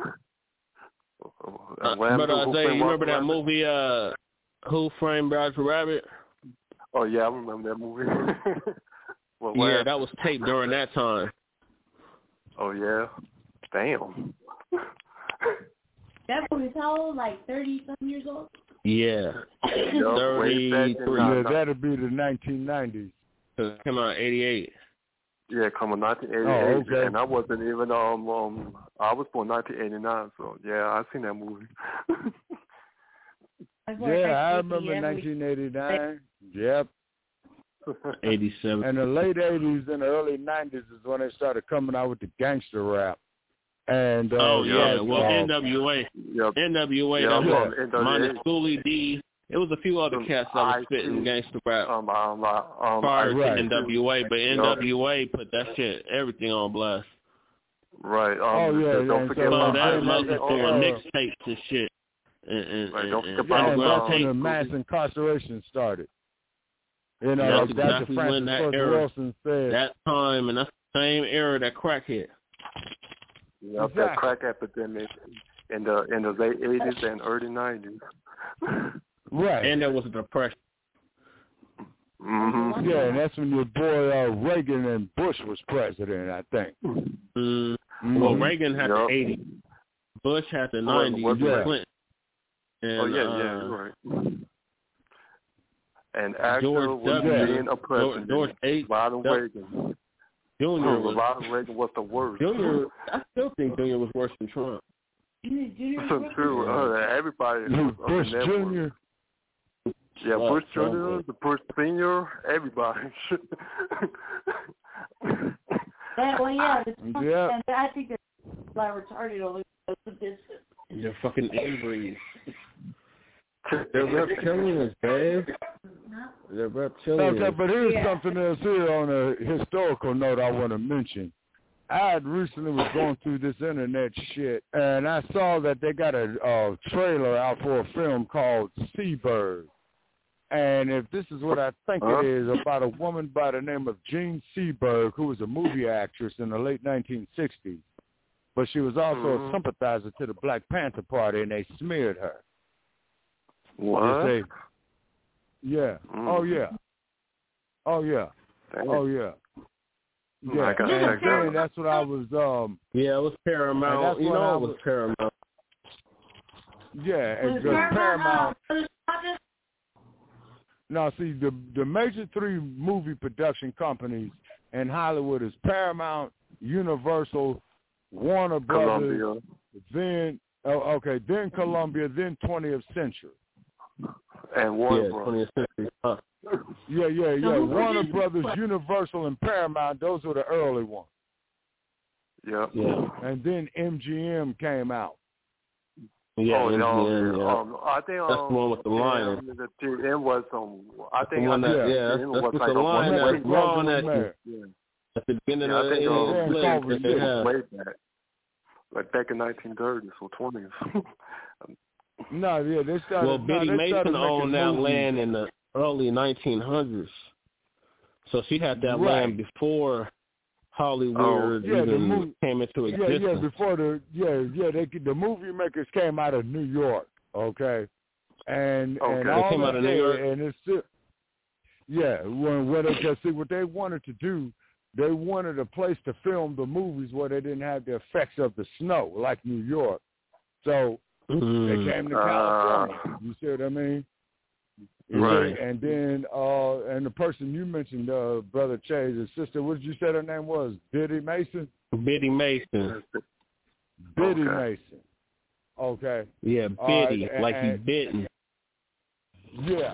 But Isaiah, you remember that movie Who Framed Roger Rabbit? Oh yeah, I remember that movie. Yeah, that was taped during that time. Oh yeah, damn. That movie's how old? Like 30-something years old? Yeah, 33. Yeah, that'd be the 1990s. It came out in 88. Yeah, come on, 1988. Oh, okay. And I wasn't even I was born 1989, so yeah, I seen that movie. Yeah, I remember 1989. Yep. 87. And the late 80s and the early 90s is when they started coming out with the gangster rap. And NWA. Yep. NWA, that was minus Schoolie D. It was a few other cats that was spitting gangster rap. Prior to NWA, but NWA put that shit, everything on blast. Right. Don't forget about that. Mostly doing mixtapes and shit. Don't forget about that's when the mass incarceration started. You know, that's exactly when that era, Wilson said. That time, and that's the same era that crack hit. Yep, that crack epidemic in the late 80s and early 90s. Right. And there was a depression. Mm-hmm. Yeah, and that's when your boy Reagan and Bush was president, I think. Well, Reagan had the 80s. Bush had the 90s. Clinton. And, you're right. And after was being a president, George Ronald Reagan. Ronald Reagan was the worst. Junior, I still think Junior was worse than Trump. True. Everybody. Bush Jr. Yeah, Bush Jr., the Bush Senior, everybody. I think that's like retarded only because of this. They're fucking angry. They're reptilians, babe. They're reptilians. Okay, but here's something else here on a historical note I want to mention. I recently was going through this internet shit, and I saw that they got a trailer out for a film called Seabird. And if this is what I think it is, about a woman by the name of Jean Seberg, who was a movie actress in the late 1960s. But she was also a sympathizer to the Black Panther Party, and they smeared her. What? Yeah. Oh, yeah. Oh, yeah. Dang. Oh, yeah. Yeah, I gotta check that out. That's what I was. Yeah, it was Paramount. You know, it was Paramount. Yeah, it was Paramount. Now, see, the major three movie production companies in Hollywood is Paramount, Universal, Warner Brothers, Columbia. then Columbia, then 20th Century. And Warner Brothers. 20th Century. Yeah. Warner Brothers, Universal, and Paramount, those were the early ones. Yeah. And then MGM came out. Yeah, MGM, I think that's the one with the lion. It was I think the one that, that's with the lion that's drawn at you. At the beginning of the way back. Like back in 1930s or 20s. They started. Well, Biddy Mason owned that land in the early 1900s, so she had that land before Hollywood even came into existence. Before the movie makers came out of New York, okay, and they came out of New York, and it's still, when they just see what they wanted to do. They wanted a place to film the movies where they didn't have the effects of the snow like New York. So they came to California. You see what I mean? Right. And then and the person you mentioned, Brother Chase, his sister, what did you say her name was? Biddy Mason? Biddy Mason. Biddy Mason. Okay. Yeah, Biddy, like he's bitten. Yeah.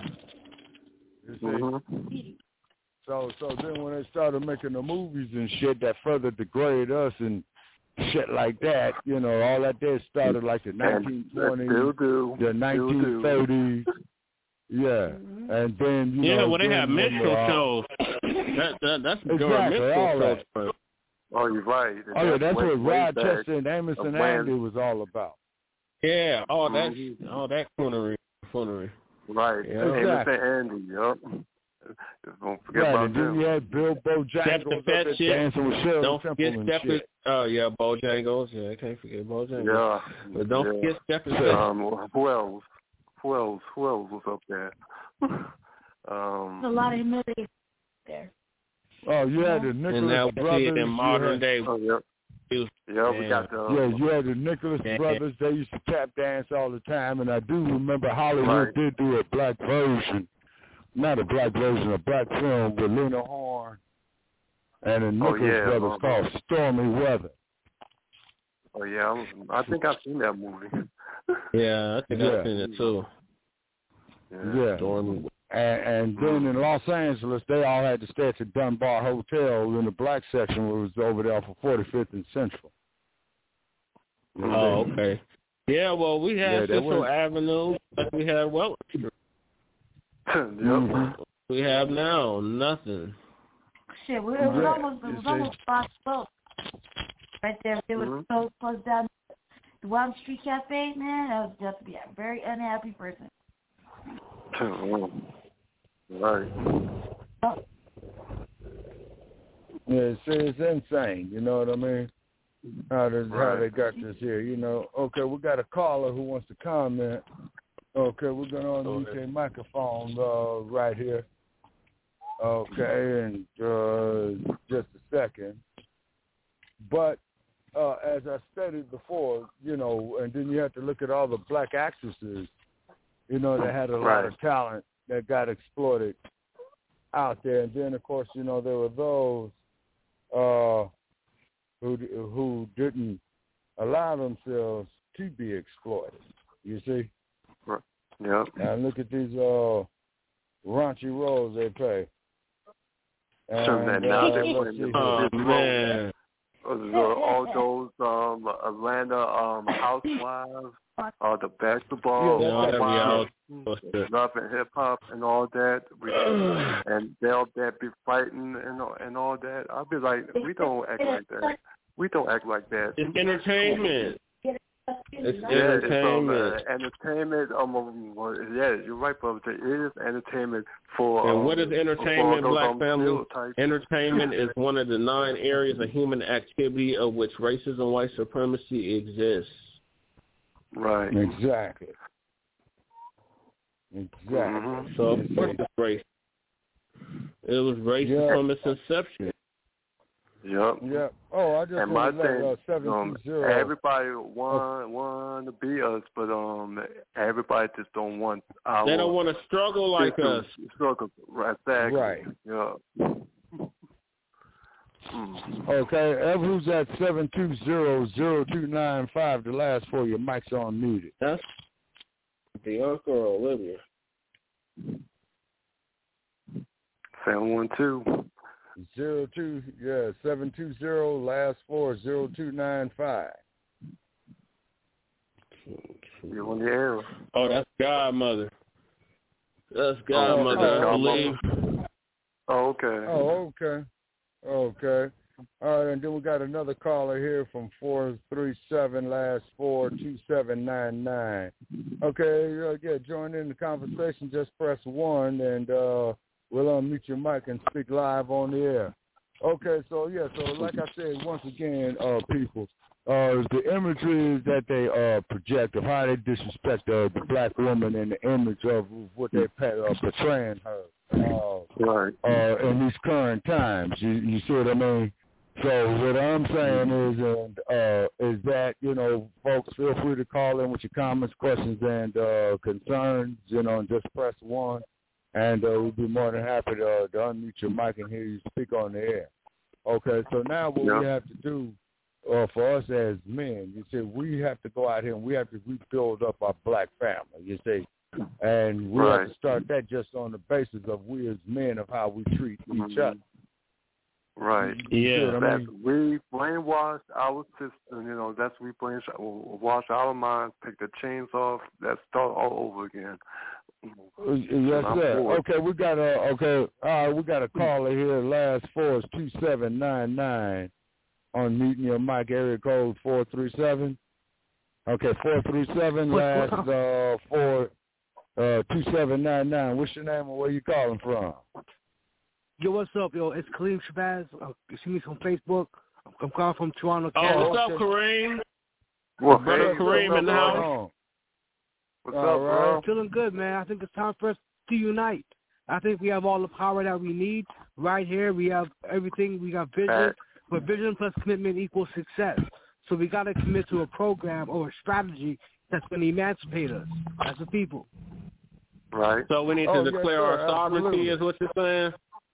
You see? So then when they started making the movies and shit that further degrade us and shit like that, all that there started like the 1920s, the 1930s. Yeah. And then, well, they have minstrel shows. That's minstrel shows. Oh, you're right. That's what Rochester and Amos and Andy was all about. Yeah, all that coonery. Right. Yeah. Amos and Andy, yep. Don't forget about and then you had Bill Bojangles dancing with Shirley Don't forget Temple Bojangles. Yeah, I can't forget Bojangles. Yeah. But don't forget Stephanie. Who else was up there? A lot of humility there. Oh, you had the Nicholas brothers. In modern day. We got the... you had the Nicholas brothers. They used to tap dance all the time, and I do remember Hollywood did do a black version. Not a black version, a black film with Lena Horne and the Nicholas brothers called Stormy Weather. Oh, yeah. I think I've seen that movie. Yeah, I think I've seen it, too. Yeah. Stormy. And then in Los Angeles, they all had to stay at the Dunbar Hotel in the black section, which was over there for 45th and Central. Oh, okay. Yeah, well, we had Central Avenue, like we had Wells Street. We have now nothing. Shit, it was almost 5 spots right there. It was so close down the Wild Street Cafe, man. I would just be a very unhappy person. Right. Yeah, it's insane. You know what I mean? How they got this here? Okay, we got a caller who wants to comment. Okay, we're going to unmute your microphone right here. Okay, and just a second. But as I stated before, and then you have to look at all the black actresses, that had a lot of talent that got exploited out there. And then, of course, there were those who didn't allow themselves to be exploited, you see? Yeah. Now look at these raunchy roles they play. And, man. All those Atlanta housewives, the basketball, love and hip hop and all that, and they'll be fighting and all that. I'll be like, we don't act like that. We don't act like that. It's entertainment. It's entertainment. Entertainment. You're right, brother. It is entertainment for. And what is entertainment, Black family? Entertainment is one of the 9 areas of human activity of which racism and white supremacy exists. Right. Exactly. So of course it's race. It was racist from its inception. Yep. Oh, I just and my thing, 720. everybody want to be us, but everybody just don't want our. They don't want to struggle like us. Struggle, exactly. Right. Yeah. Okay, who's at 720-0295, the last four, your mic's on muted. That's Bianca or Olivia. 712. 720, last four, 0295. You're on the air. Oh, that's Godmother. That's Godmother, I believe. Oh, okay. Oh, okay. Okay. All right, and then we got another caller here from 437, last four, 2799. Okay, join in the conversation. Just press 1, and we'll unmute your mic and speak live on the air. Okay, so like I said, once again, people, the imagery that they project of how they disrespect the black woman and the image of what they're portraying her in these current times. You see what I mean? So what I'm saying is that, folks, feel free to call in with your comments, questions, and concerns, and just press 1. And we'll be more than happy to unmute your mic and hear you speak on the air. Okay, so now what we have to do for us as men, you see, we have to go out here and we have to rebuild up our black family, you see. And we have to start that just on the basis of we as men, of how we treat each other. Right. Yeah. We brainwashed our system, that's we wash our minds, take the chains off, let's start all over again. Yes, sir. Okay, we got a caller here. Last four is 2799 on muting your mic, area code 437. Okay, 437, last four 2799. What's your name and where you calling from? Yo, what's up, yo? It's Kareem Shabazz. You see me from Facebook. I'm calling from Toronto, Canada. Oh, what's up, Kareem? Brother Kareem in the house. What's up, bro? Feeling good, man. I think it's time for us to unite. I think we have all the power that we need right here. We have everything. We got vision, but vision plus commitment equals success. So we got to commit to a program or a strategy that's going to emancipate us as a people. Right. So we need to declare our sovereignty, is what you're saying?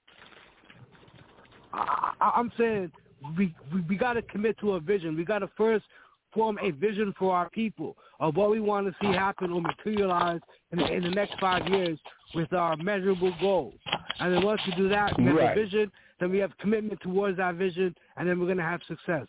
I'm saying we got to commit to a vision. We got to first form a vision for our people of what we want to see happen or materialize in the next 5 years with our measurable goals. And then once we do that, we have a vision, then we have commitment towards that vision, and then we're going to have success.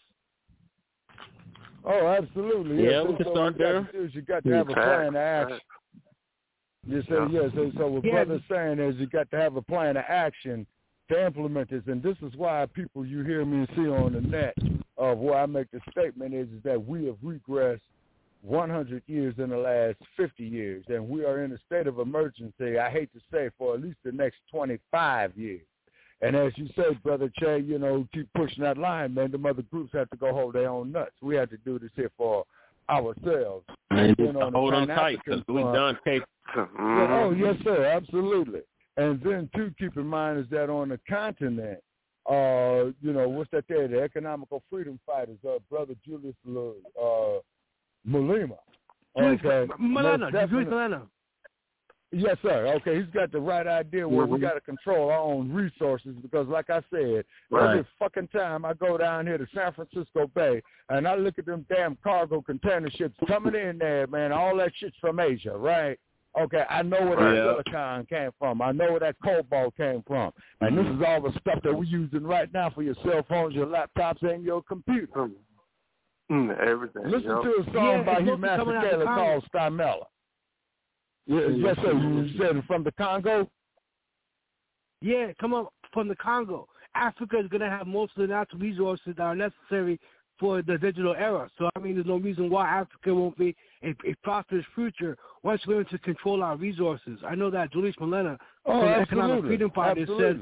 Oh, absolutely. Yeah, we can start there. You got to have a plan of action. You say, so what brother's saying is you got to have a plan of action to implement this. And this is why people you hear me see on the net of where I make the statement is that we have regressed 100 years in the last 50 years. And we are in a state of emergency, I hate to say, for at least the next 25 years. And as you say, Brother Che, keep pushing that line, man. The other groups have to go hold their own nuts. We have to do this here for ourselves. Hold on tight, because we done take. Oh, yes, sir, absolutely. And then, too, keep in mind is that on the continent, what's that there? The economical freedom fighters, Brother Julius Malema. Okay. Julius Malema. Yes, sir. Okay, he's got the right idea where we got to control our own resources because, like I said, every fucking time I go down here to San Francisco Bay and I look at them damn cargo container ships coming in there, man, all that shit's from Asia, right? Okay, I know where that silicon came from. I know where that cobalt came from. And this is all the stuff that we're using right now for your cell phones, your laptops, and your computer. Everything. Listen to a song by Hugh Masekela called Stamela. Yes, sir. You said from the Congo? Yeah, come up from the Congo. Africa is going to have most of the natural resources that are necessary for the digital era. So, there's no reason why Africa won't be a prosperous future once we learn to control our resources. I know that Julius Malema from the Economic Freedom Party says,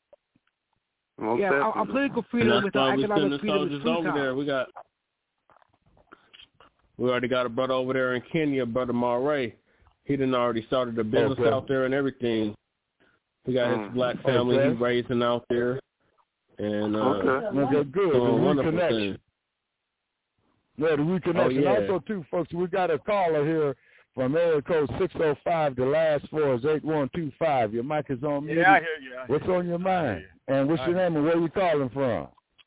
our political freedom without economic freedom is over there. We already got a brother over there in Kenya, Brother Marais. He done already started a business out there and everything. He got his black family he's raising out there. And good. The reconnection. Yeah, the reconnection. Also, too, folks, we got a caller here from area code 605. The last four is 8125. Your mic is on mute. Yeah, I hear you. What's on your mind? And what's your name and where you calling from?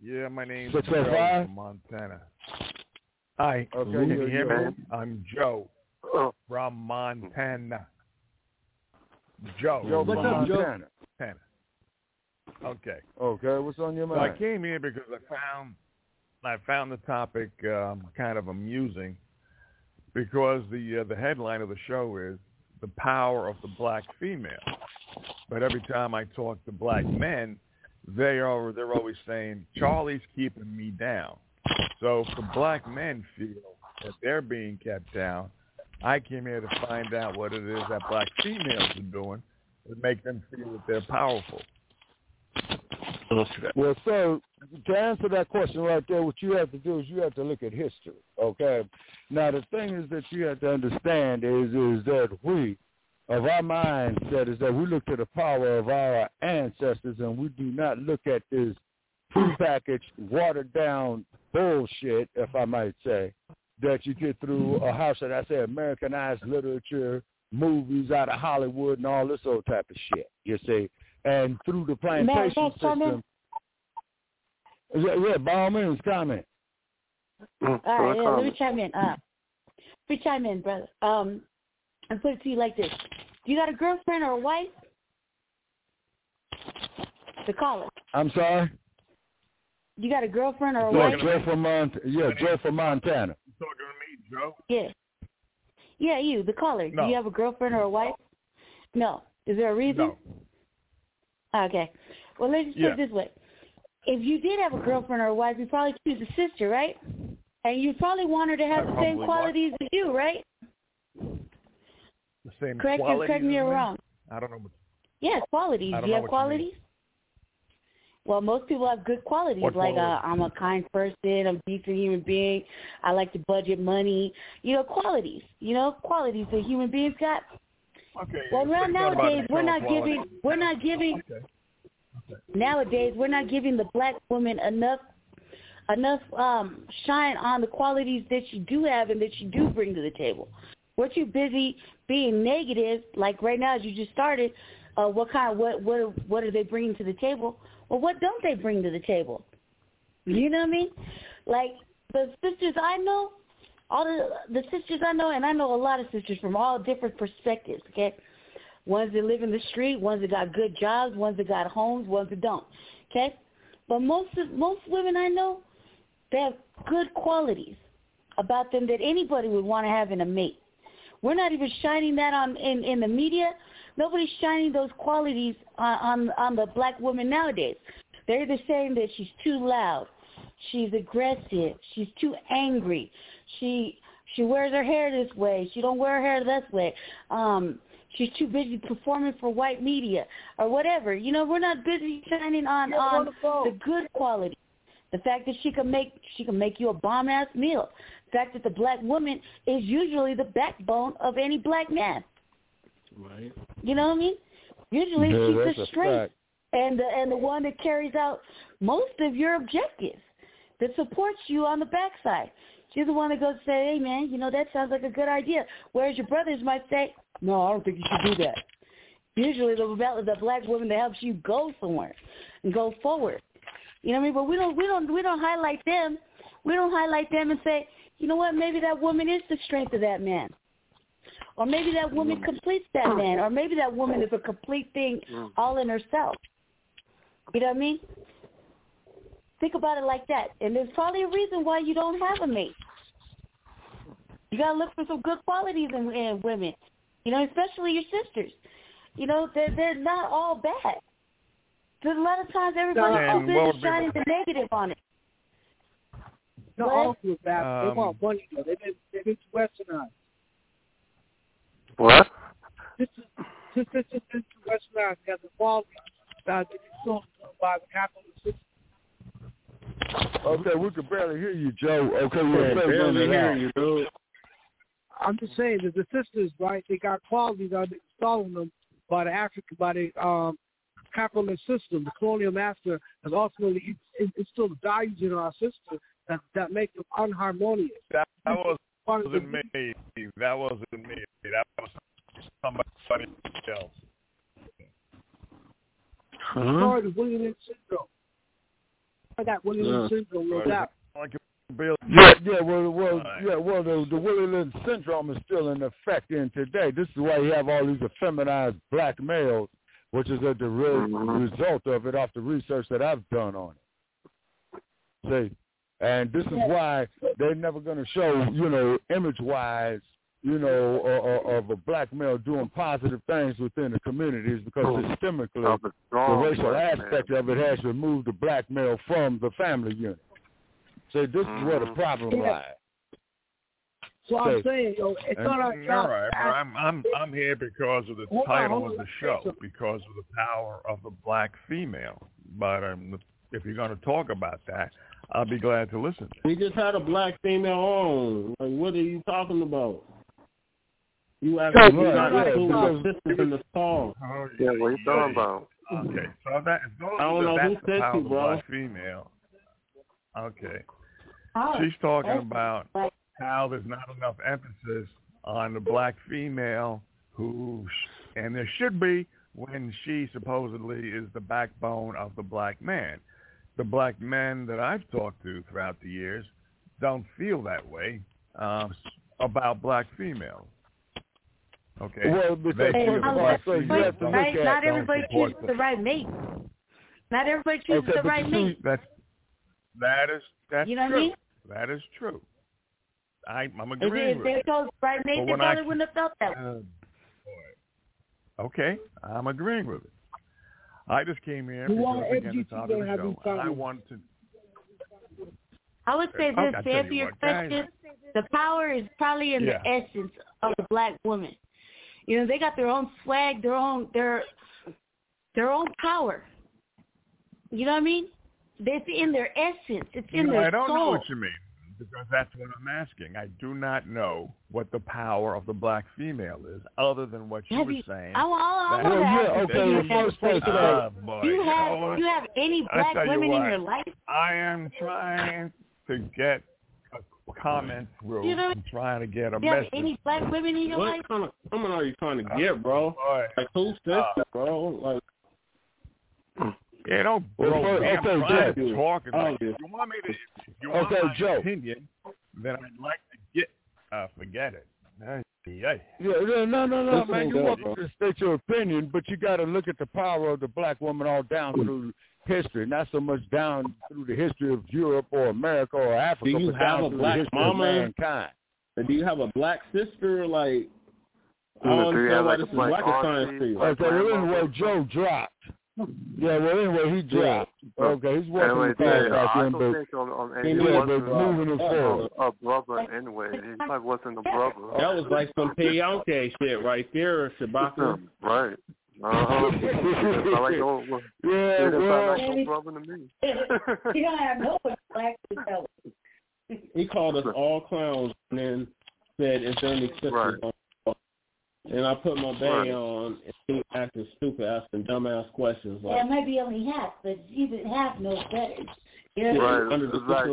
Yeah, my name's 605 from Montana. Hi. Okay, Can you hear me? man. I'm Joe from Montana. Joe from Montana. Okay. Okay, what's on your So mind? I came here because I found the topic kind of amusing because the headline of the show is the power of the black female. But every time I talk to black men, they're always saying Charlie's keeping me down. So if the black men feel that they're being kept down, I came here to find out what it is that black females are doing to make them feel that they're powerful. Well, so to answer that question right there, what you have to do is you have to look at history, okay? Now, the thing is that you have to understand is that we, of our mindset, is that we look to the power of our ancestors and we do not look at this prepackaged, watered-down bullshit, if I might say, that you get through how should I say, Americanized literature, movies out of Hollywood and all this old type of shit, you see. And through the plantation system. Yeah, by all means, comment. All right, let me chime in. Brother. I'll put it to you like this. Do you got a girlfriend or a wife? The caller. I'm sorry? You got a girlfriend or a wife? Joe from Montana. You talking to me, Joe? Yeah. Yeah, you, the caller. No. Do you have a girlfriend or a wife? No. Is there a reason? No. Okay. Well, let's just put it this way. If you did have a girlfriend or a wife, you'd probably choose a sister, right? And you'd probably want her to have the same qualities as you, right? The same correct qualities? Correct me if I'm wrong. I don't know. Yeah, qualities. Do you have qualities? Well, most people have good qualities. I'm a kind person, I'm a decent human being, I like to budget money. Qualities. Qualities that human beings got. Okay. Well, nowadays we're not giving. Nowadays we're not giving the black woman enough shine on the qualities that you do have and that you do bring to the table. We're too busy being negative. Like right now, as you just started, what are they bringing to the table? Well, what don't they bring to the table? You know what I mean? Like the sisters I know, all the sisters I know, and I know a lot of sisters from all different perspectives, okay? Ones that live in the street, ones that got good jobs, ones that got homes, ones that don't, okay? But most women I know, they have good qualities about them that anybody would want to have in a mate. We're not even shining that on in the media. Nobody's shining those qualities on the black woman nowadays. They're either saying that she's too loud, she's aggressive, she's too angry, she wears her hair this way, she don't wear her hair this way, she's too busy performing for white media or whatever. We're not busy shining on the good quality. The fact that she can make you a bomb ass meal. The fact that the black woman is usually the backbone of any black man. Right. You know what I mean? Usually she's the strength and the one that carries out most of your objectives, that supports you on the backside. She's the one that goes say, hey man, that sounds like a good idea. Whereas your brothers might say, no, I don't think you should do that. Usually the black woman that helps you go somewhere and go forward. You know what I mean? But we don't highlight them. We don't highlight them and say, you know what, maybe that woman is the strength of that man. Or maybe that woman completes that man. Or maybe that woman is a complete thing all in herself. You know what I mean? Think about it like that. And there's probably a reason why you don't have a mate. You got to look for some good qualities in women. Especially your sisters. They're not all bad. There's a lot of times everybody's busy shining the negative on it. No, all of bad. They want money, though. They've been westernized. What? This is westernized. They have the quality that they sold by the capitalist system. Okay, we could barely hear you, Joe. Okay, we're barely hearing you, dude. I'm just saying that the sisters, right? They got qualities that are installing them by the capitalist system. The colonial master has ultimately instilled values in our system that make them unharmonious. That wasn't me. That wasn't me. That was somebody else. Sorry, the William syndrome. got Willie Lynch syndrome, no doubt. Well, the Willie Lynch syndrome is still in effect in today. This is why you have all these effeminized black males, which is a direct result of it off the research that I've done on it. See, and this is why they're never going to show, image-wise, of a black male doing positive things within the communities, because systemically, the racial aspect of it has removed the black male from the family unit. So this is where the problem lies. So I'm saying, it's not our job. All right, but I'm here because of the title of the show, because of the power of the black female. But if you're going to talk about that, I'll be glad to listen. We just had a black female on. Like, what are you talking about? You actually got two sisters in the song. Yeah, what are you talking about? Okay, so that's the power of the black female. Okay. She's talking about how there's not enough emphasis on the black female and there should be, when she supposedly is the backbone of the black man. The black men that I've talked to throughout the years don't feel that way about black females. Okay. Well, because not everybody chooses the right mate. Not everybody chooses the right mate. That's you know true. What I mean? That is true. I'm agreeing with you. If they chose the right mate, they probably wouldn't have felt that way. Okay, I'm agreeing with it. I just came here because, again, it's out of the show, and I want to... I would say this, to answer your question, the power is probably in the essence of the black woman. They got their own swag, their own power. You know what I mean? It's in their essence. It's in their soul. I don't know what you mean, because that's what I'm asking. I do not know what the power of the black female is, other than what you were saying. Do you have any black women in your life? I am trying to get a comment through. I'm trying to get a message. Do you have any black women in your life? What kind of comment are you trying to get, bro? Like, who's this, bro? Like... Yeah, don't bro. I'm trying to talk. You want me to? You want my opinion? Then I'd like to get. Forget it. No, man. You want to state your opinion, but you got to look at the power of the black woman all down through history, not so much down through the history of Europe or America or Africa. Do you have a black mama? Do you have a black sister? Like, I don't understand why this is rocket science to you. Okay, well, anyway, Joe dropped. Yeah, well, anyway, he dropped. Okay, he's working with that back in, but moving it forward. A brother anyway. He probably wasn't a brother. That was like some Piyonke shit right there, Shabaka. Right. No brother to me. You don't have no black to tell. He called us all clowns and then said, "Is there any sisters on?" And I put my bay on, and he acting stupid, asking dumbass questions. Like, yeah, maybe only half, but even half knows better. You know, right, it's like,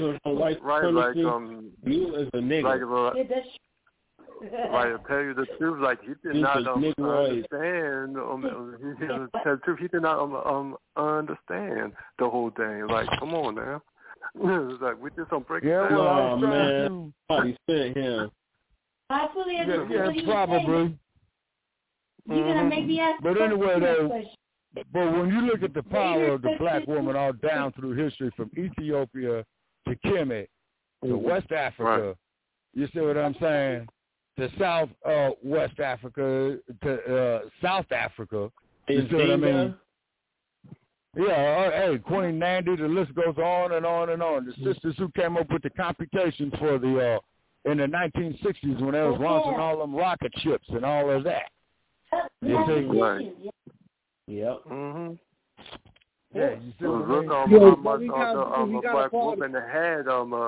you as a nigga. Right, to tell you the truth, like, he did not understand, he did not understand the whole thing. Like, come on now. It's like, we just don't break it down. Oh, man. Somebody sent him. I fully understand. Yeah, probably. You're going to make me ask but anyway, though, but when you look at the power of the black woman all down through history, from Ethiopia to Kemet to West Africa, you see what I'm saying? To South West Africa to South Africa, you see what I mean? Yeah, hey, Queen Nandi, the list goes on and on and on. The sisters who came up with the computations for the in the 1960s when they was launching all them rocket ships and all of that. You see? Right. Yep. Mhm. Yeah, you see what I mean? Black woman had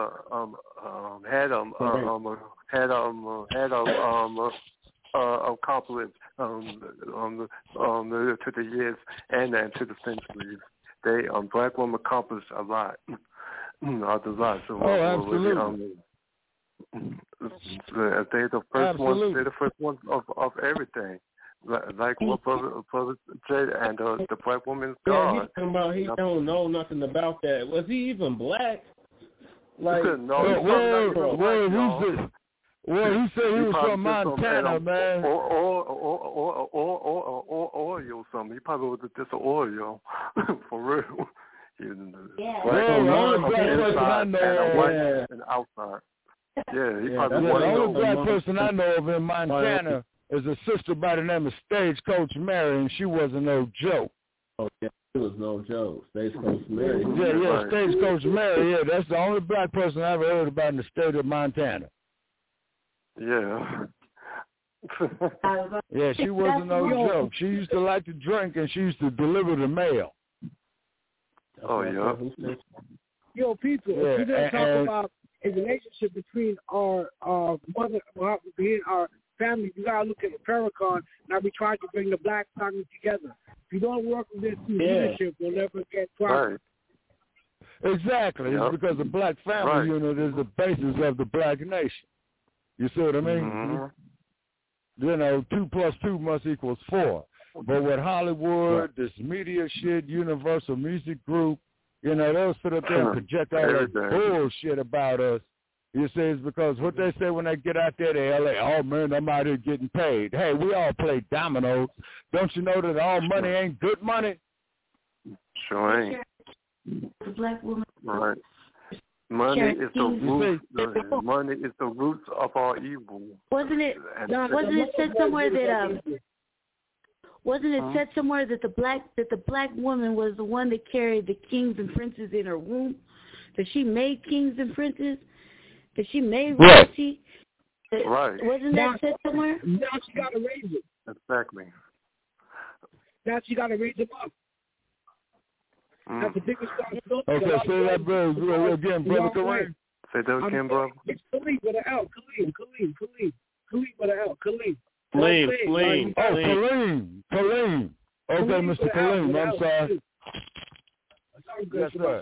accomplished to the years and to the centuries. They black women accomplished a lot. So absolutely. They're the first ones. They're the first ones of everything. Like what Brother Jay and the black woman's God. God. He's talking about he don't know nothing about that. Was he even black? Like, no, he said he was from Montana, man. Or Oreo something. He probably was just an Oreo, for real. Only black person I know and outside. Yeah, he probably was. The only black person I know of in Montana is a sister by the name of Stagecoach Mary, and she wasn't no joke. Oh, yeah, it was no joke. Stagecoach Mary. Yeah, Stagecoach Mary, yeah, that's the only black person I ever heard about in the state of Montana. Yeah. Yeah, she wasn't no joke. She used to like to drink, and she used to deliver the mail. Oh, yeah. Yo, people, if you're going to talk about a relationship between our mother, being our family, you got to look at the Farrakhan. Now we trying to bring the black family together. If you don't work with this leadership, we'll never get progress. Right. Exactly. Yep. It's because the black family unit is the basis of the black nation. You see what I mean? Mm-hmm. 2 + 2 must equal 4. But with Hollywood, this media shit, Universal Music Group, they'll sit up there and project all that bullshit about us. You see, it's because what they say when they get out there to L.A., oh, man, I'm out here getting paid. Hey, we all play dominoes. Don't you know that all money ain't good money? Sure ain't. The black woman. Right. Money is the root. Money is the roots of all evil. Wasn't it said somewhere that Wasn't it said somewhere that the black woman was the one that carried the kings and princes in her womb? That she made kings and princes? That she made royalty? Right. Wasn't that said somewhere? Now she got to raise it. Exactly. Now she got to raise them up. That's the biggest responsibility. Okay, say that, bro. Again, Brother Kareem. Say that again, bro. It's Khalid with an L. Khalid with an L. Khalid. Khalid. Oh, Khalid. Okay, Mr. Khalid, I'm sorry. Yes, sir.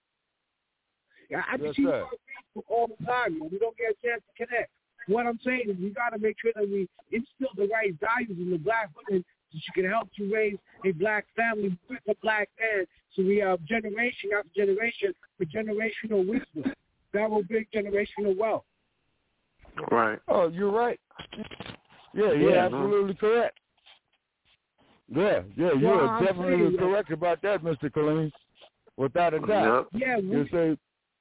Yeah, I can see you on Facebook all the time. We don't get a chance to connect. What I'm saying is we got to make sure that we instill the right values in the black women so she can help to raise a black family with a black man. So we have generation after generation with generational wisdom. That will bring generational wealth. Right. Oh, you're right. Yeah, you're absolutely correct. Yeah, you are definitely correct about that, Mr. Collins. Without a doubt. Yeah, you say.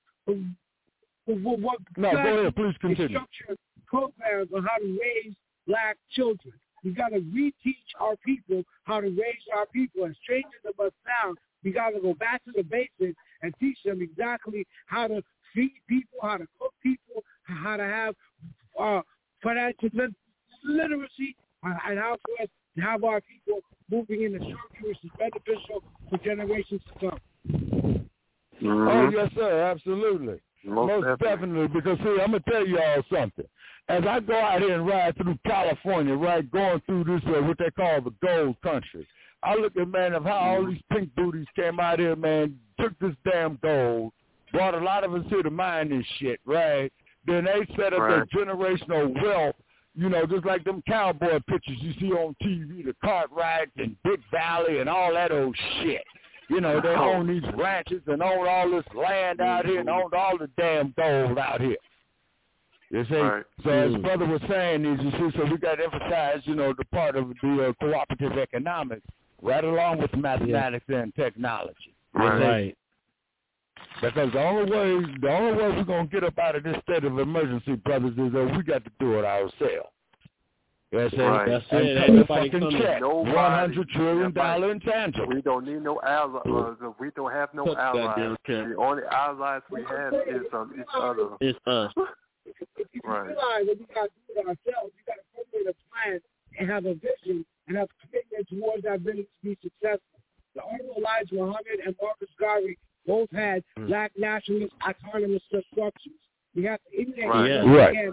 No, go ahead. Please continue. Structure programs on how to raise black children. We got to reteach our people how to raise our people. As strange as it must sound, we got to go back to the basics and teach them exactly how to feed people, how to cook people, how to have financial literacy, and how for us to have our people moving in a structure which is beneficial for generations to come. Mm-hmm. Oh, yes, sir, absolutely. Most definitely, because, see, I'm going to tell you all something. As I go out here and ride through California, right, going through this, what they call the gold country, I look at, man, of how all these pink booties came out here, man, took this damn gold, brought a lot of us here to mine this shit, right? Then they set up their generational wealth, just like them cowboy pictures you see on TV, the Cartwrights and Big Valley and all that old shit. They own these ranches and own all this land out here and own all the damn gold out here. You see? Right. So as brother was saying, you see, so we got to emphasize, the part of the cooperative economics right along with mathematics and technology. Right. Because the only way we're going to get up out of this state of emergency, brothers, is that we got to do it ourselves. That's it. And fucking check. $100 trillion intangible. We don't need no allies. We don't have no allies. The only allies we have is each other. It's us. If you realize that we got to do it ourselves, we got to formulate a plan and have a vision and have a commitment towards that vision to be successful. The Honorable Elijah Muhammad and Marcus Garvey both had black nationalist autonomous structures. We have to emulate Right.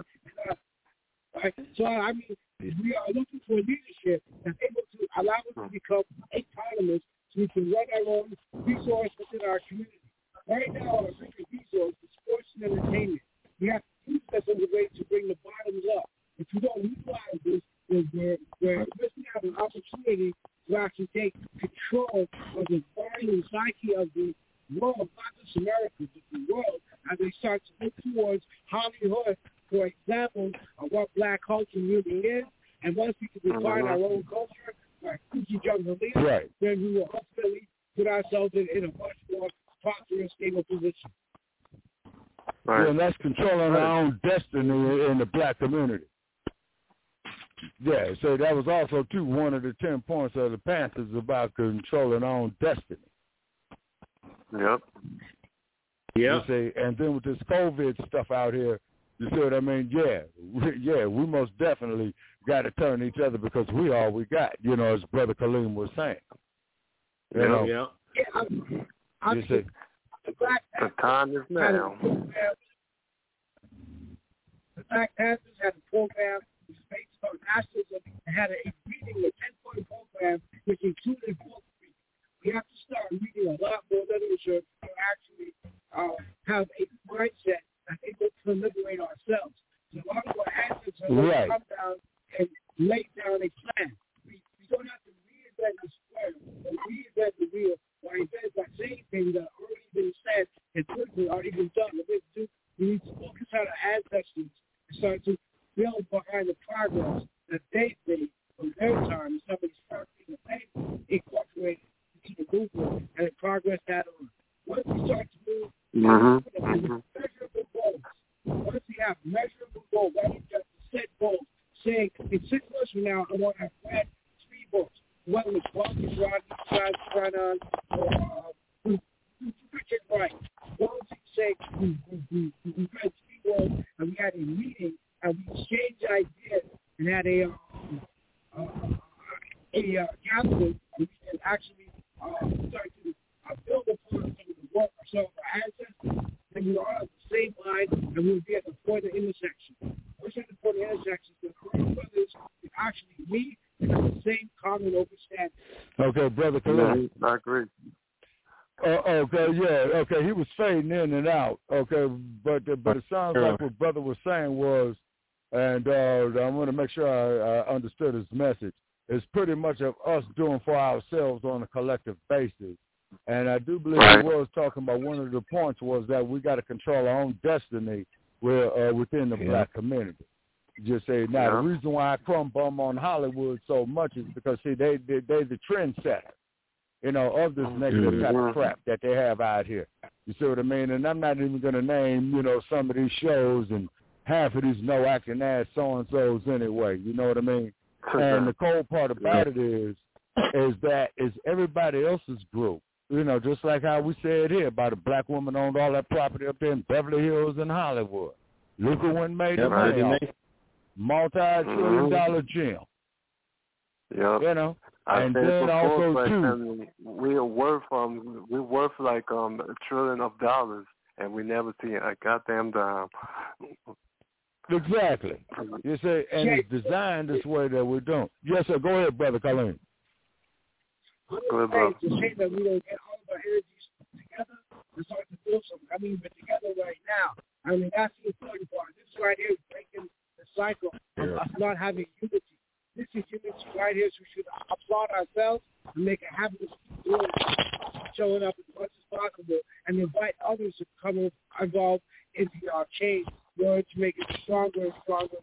So, I mean, we are looking for leadership that's able to allow us to become autonomous so we can run our own resource within our community. Right now, our biggest resource is sports and entertainment. We have to use this as a way to bring the bottoms up. If we don't utilize this, where we have an opportunity to actually take control of the body and psyche of the world, not just America, but the world, as they start to look towards Hollywood, for example, of what black culture really is. And once we can define our own culture, like Coochie Jungle leader, then we will ultimately put ourselves in a much more prosperous, stable position. Right. Yeah, and that's controlling our own destiny in the black community. Yeah, so that was also, too, one of the 10 points of the Panthers about controlling our own destiny. Yep. Yeah. And then with this COVID stuff out here, you see what I mean? Yeah, we most definitely got to turn each other because we all we got, as Brother Kaleem was saying. Yeah. You see? The time is now. The Black Panthers had a program which was based on nationalism and had a reading, a 10-point program, which included book reading. We have to start reading a lot more literature to actually have a mindset that able to liberate ourselves. So a lot of our ancestors come down and lay down a plan. We don't have to reinvent the square or reinvent the wheel or invent by saying things that already been said and quickly already been done. We need to focus on our ancestors and start to build behind the progress that they made from their time. And somebody started to incorporate into the movement and the progress that on. Once we start to move, measurable goals. Once we have measurable goals, that means just set goals. Saying in 6 months from now, I want to have read 3 books. Whether it's Walking Run or Richard Wright. Once we say we read 3 books and we had a meeting and we exchanged ideas and had a gathering, we can actually start to build upon some of the work of some of our ancestors, and we are on the same line, and we will be at the point of intersection. Once at the point of intersection, the current brothers can actually meet and have the same common understanding. Okay, Brother Khalil. I agree. Okay, he was fading in and out. Okay, but it sounds like what Brother was saying was, and I want to make sure I understood his message, it's pretty much of us doing for ourselves on a collective basis. And I do believe he was talking about one of the points was that we got to control our own destiny within the black community. Just say, now, the reason why I crumb bum on Hollywood so much is because, see, they're the trendsetter, of this negative type of crap that they have out here. You see what I mean? And I'm not even going to name, some of these shows, and half of these no-acting ass so-and-sos anyway. You know what I mean? And the cold part about it is that it's everybody else's group. Just like how we said here about a black woman owned all that property up there in Beverly Hills and Hollywood. Look at when made the money off. Multi-trillion-dollar gym. Yep. And then also too, we're worth like $1 trillion, and we never see a goddamn dime. Exactly. You say, and it's designed this way that we don't. Yes, sir. Go ahead, Brother Colleen. Good, brother. It's a shame that we don't get all of our energies together and start to build something. We're together right now. That's the important part. This right here is breaking the cycle of us not having unity. This is unity right here, so we should applaud ourselves and make a habit of doing it, showing up as much as possible, and invite others to come involved into our change in order to make it stronger and stronger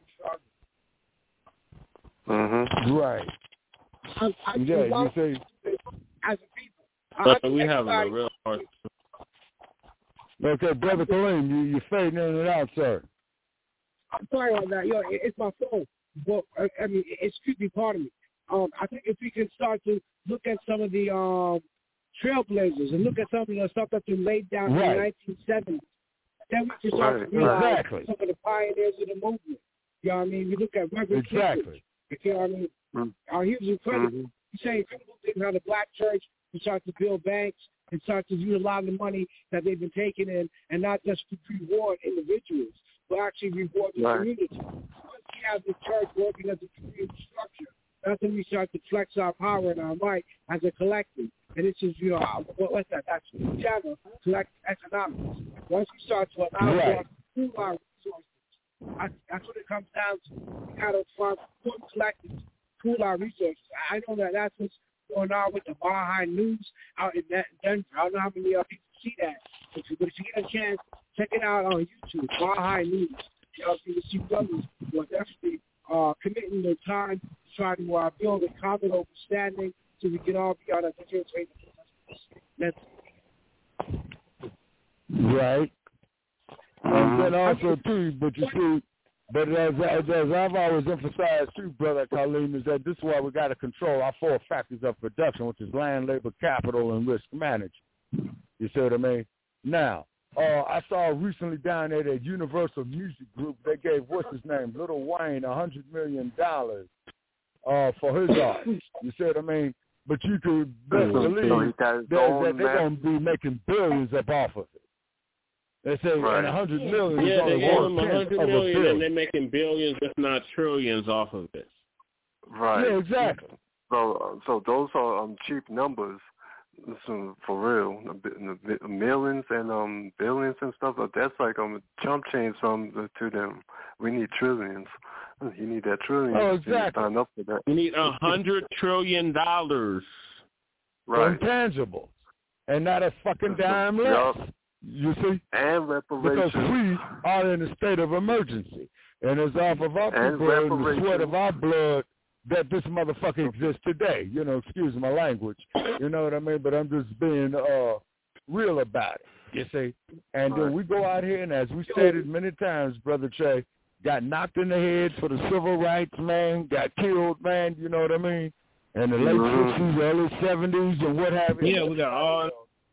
and stronger. Right. You say, as a people, we have a real hard. Okay, Brother Kareem, you're fading in and out, sir. I'm sorry on that. It's my phone. But it's creepy part of me. I think if we can start to look at some of the trailblazers and look at some of the stuff that's been laid down in the 1970s, then we can start to realize some of the pioneers of the movement. You know what I mean? We look at Reverend Kingsbridge. You know what I mean? He was incredible. He's saying incredible things how the black church can start to build banks and start to use a lot of the money that they've been taking in, and not just to reward individuals, but actually reward the community. Once we have the church working as a community structure, that's when we start to flex our power and our might as a collective. And this is, what's that? That's general collective economics. Once we start to allow us to pool our resources That's what it comes down to. We got to find collective, pool our resources. I know that's what's going on with the Baha'i News out in Denver. I don't know how many people see that. But if you get a chance, check it out on YouTube, Baha'i News. You see brothers who are definitely committing their time to try to build a common understanding so we can all be on a different way. Right. And then also, too, but you see, but as I've always emphasized, too, Brother Khalim, is that this is why we got to control our 4 factors of production, which is land, labor, capital, and risk management. You see what I mean? Now, I saw recently down there at Universal Music Group, they gave, what's his name, Lil Wayne, $100 million for his art. You see what I mean? But you could best believe that they're going to be making billions up off of it. They say, and $100 million is only they gave them $100 million, and they're making billions, if not trillions, off of it. Right. Yeah, exactly. So those are cheap numbers. Listen, for real, millions and billions and stuff. That's like chump change to them. We need trillions. You need that trillion. Oh, exactly. To sign up for that. You need $100 trillion. Right. Intangible, and not a fucking dime less. Yep. You see? And reparations. Because we are in a state of emergency. And it's off of our people and the sweat of our blood that this motherfucker exists today. You know, excuse my language. You know what I mean? But I'm just being real about it, you see? And then we go out here, and as we stated many times, Brother Che, got knocked in the head for the civil rights, man, got killed, man, you know what I mean? And the late 60s, early 70s, and what have you. Yeah, we got all...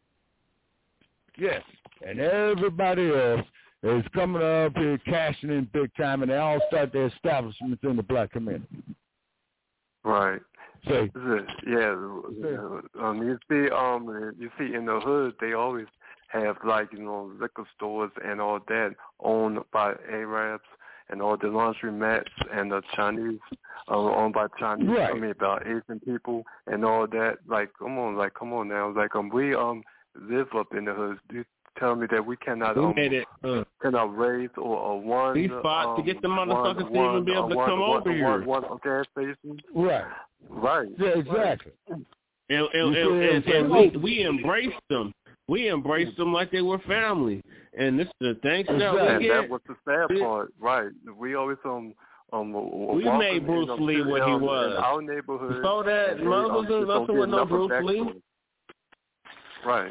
Yes, and everybody else is coming up here cashing in big time, and they all start their establishments in the black community. Right. See? Yeah. You see in the hood, they always have liquor stores and all that owned by Arabs, and all the laundromats and the Chinese owned by Chinese. Right. I mean, the Asian people and all that. Come on now. We live up in the hood. You tell me that we cannot cannot raise or one these spots to get the motherfuckers to even be able to come over here. One gas station. Right. Yeah, exactly. And we embraced them. We embraced them like they were family. And this is the thanks that we get. That was the sad part, right? We always we made Bruce Lee what he was. In our neighborhood. Before that, motherfuckers was nothing with no Bruce Lee. Right.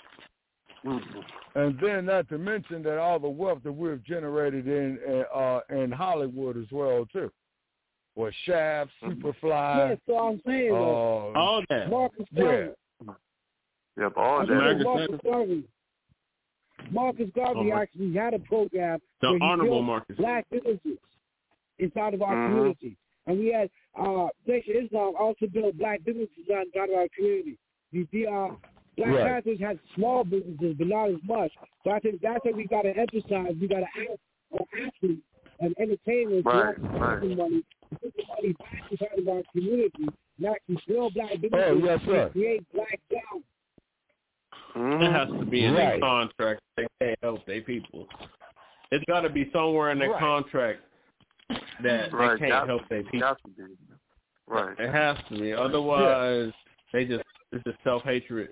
And then not to mention that all the wealth that we've generated in Hollywood as well too. With Shaft, Superfly. Yes, so I'm saying all that. Marcus Garvey. Yep, all that. Marcus Garvey actually had a program the where Honorable he Marcus black businesses inside of our community. And we had Nation Islam also built black businesses inside of our community. You see, Black Panthers had small businesses, but not as much. So I think that's what we got to emphasize. We got to ask athletes and entertainers money, put the money back inside of our community, and actually build black businesses and create black jobs. It has to be in their contract. They can't help their people. It's got to be somewhere in their contract that they can't help their people. Right. It has to be. Otherwise, it's just self-hatred.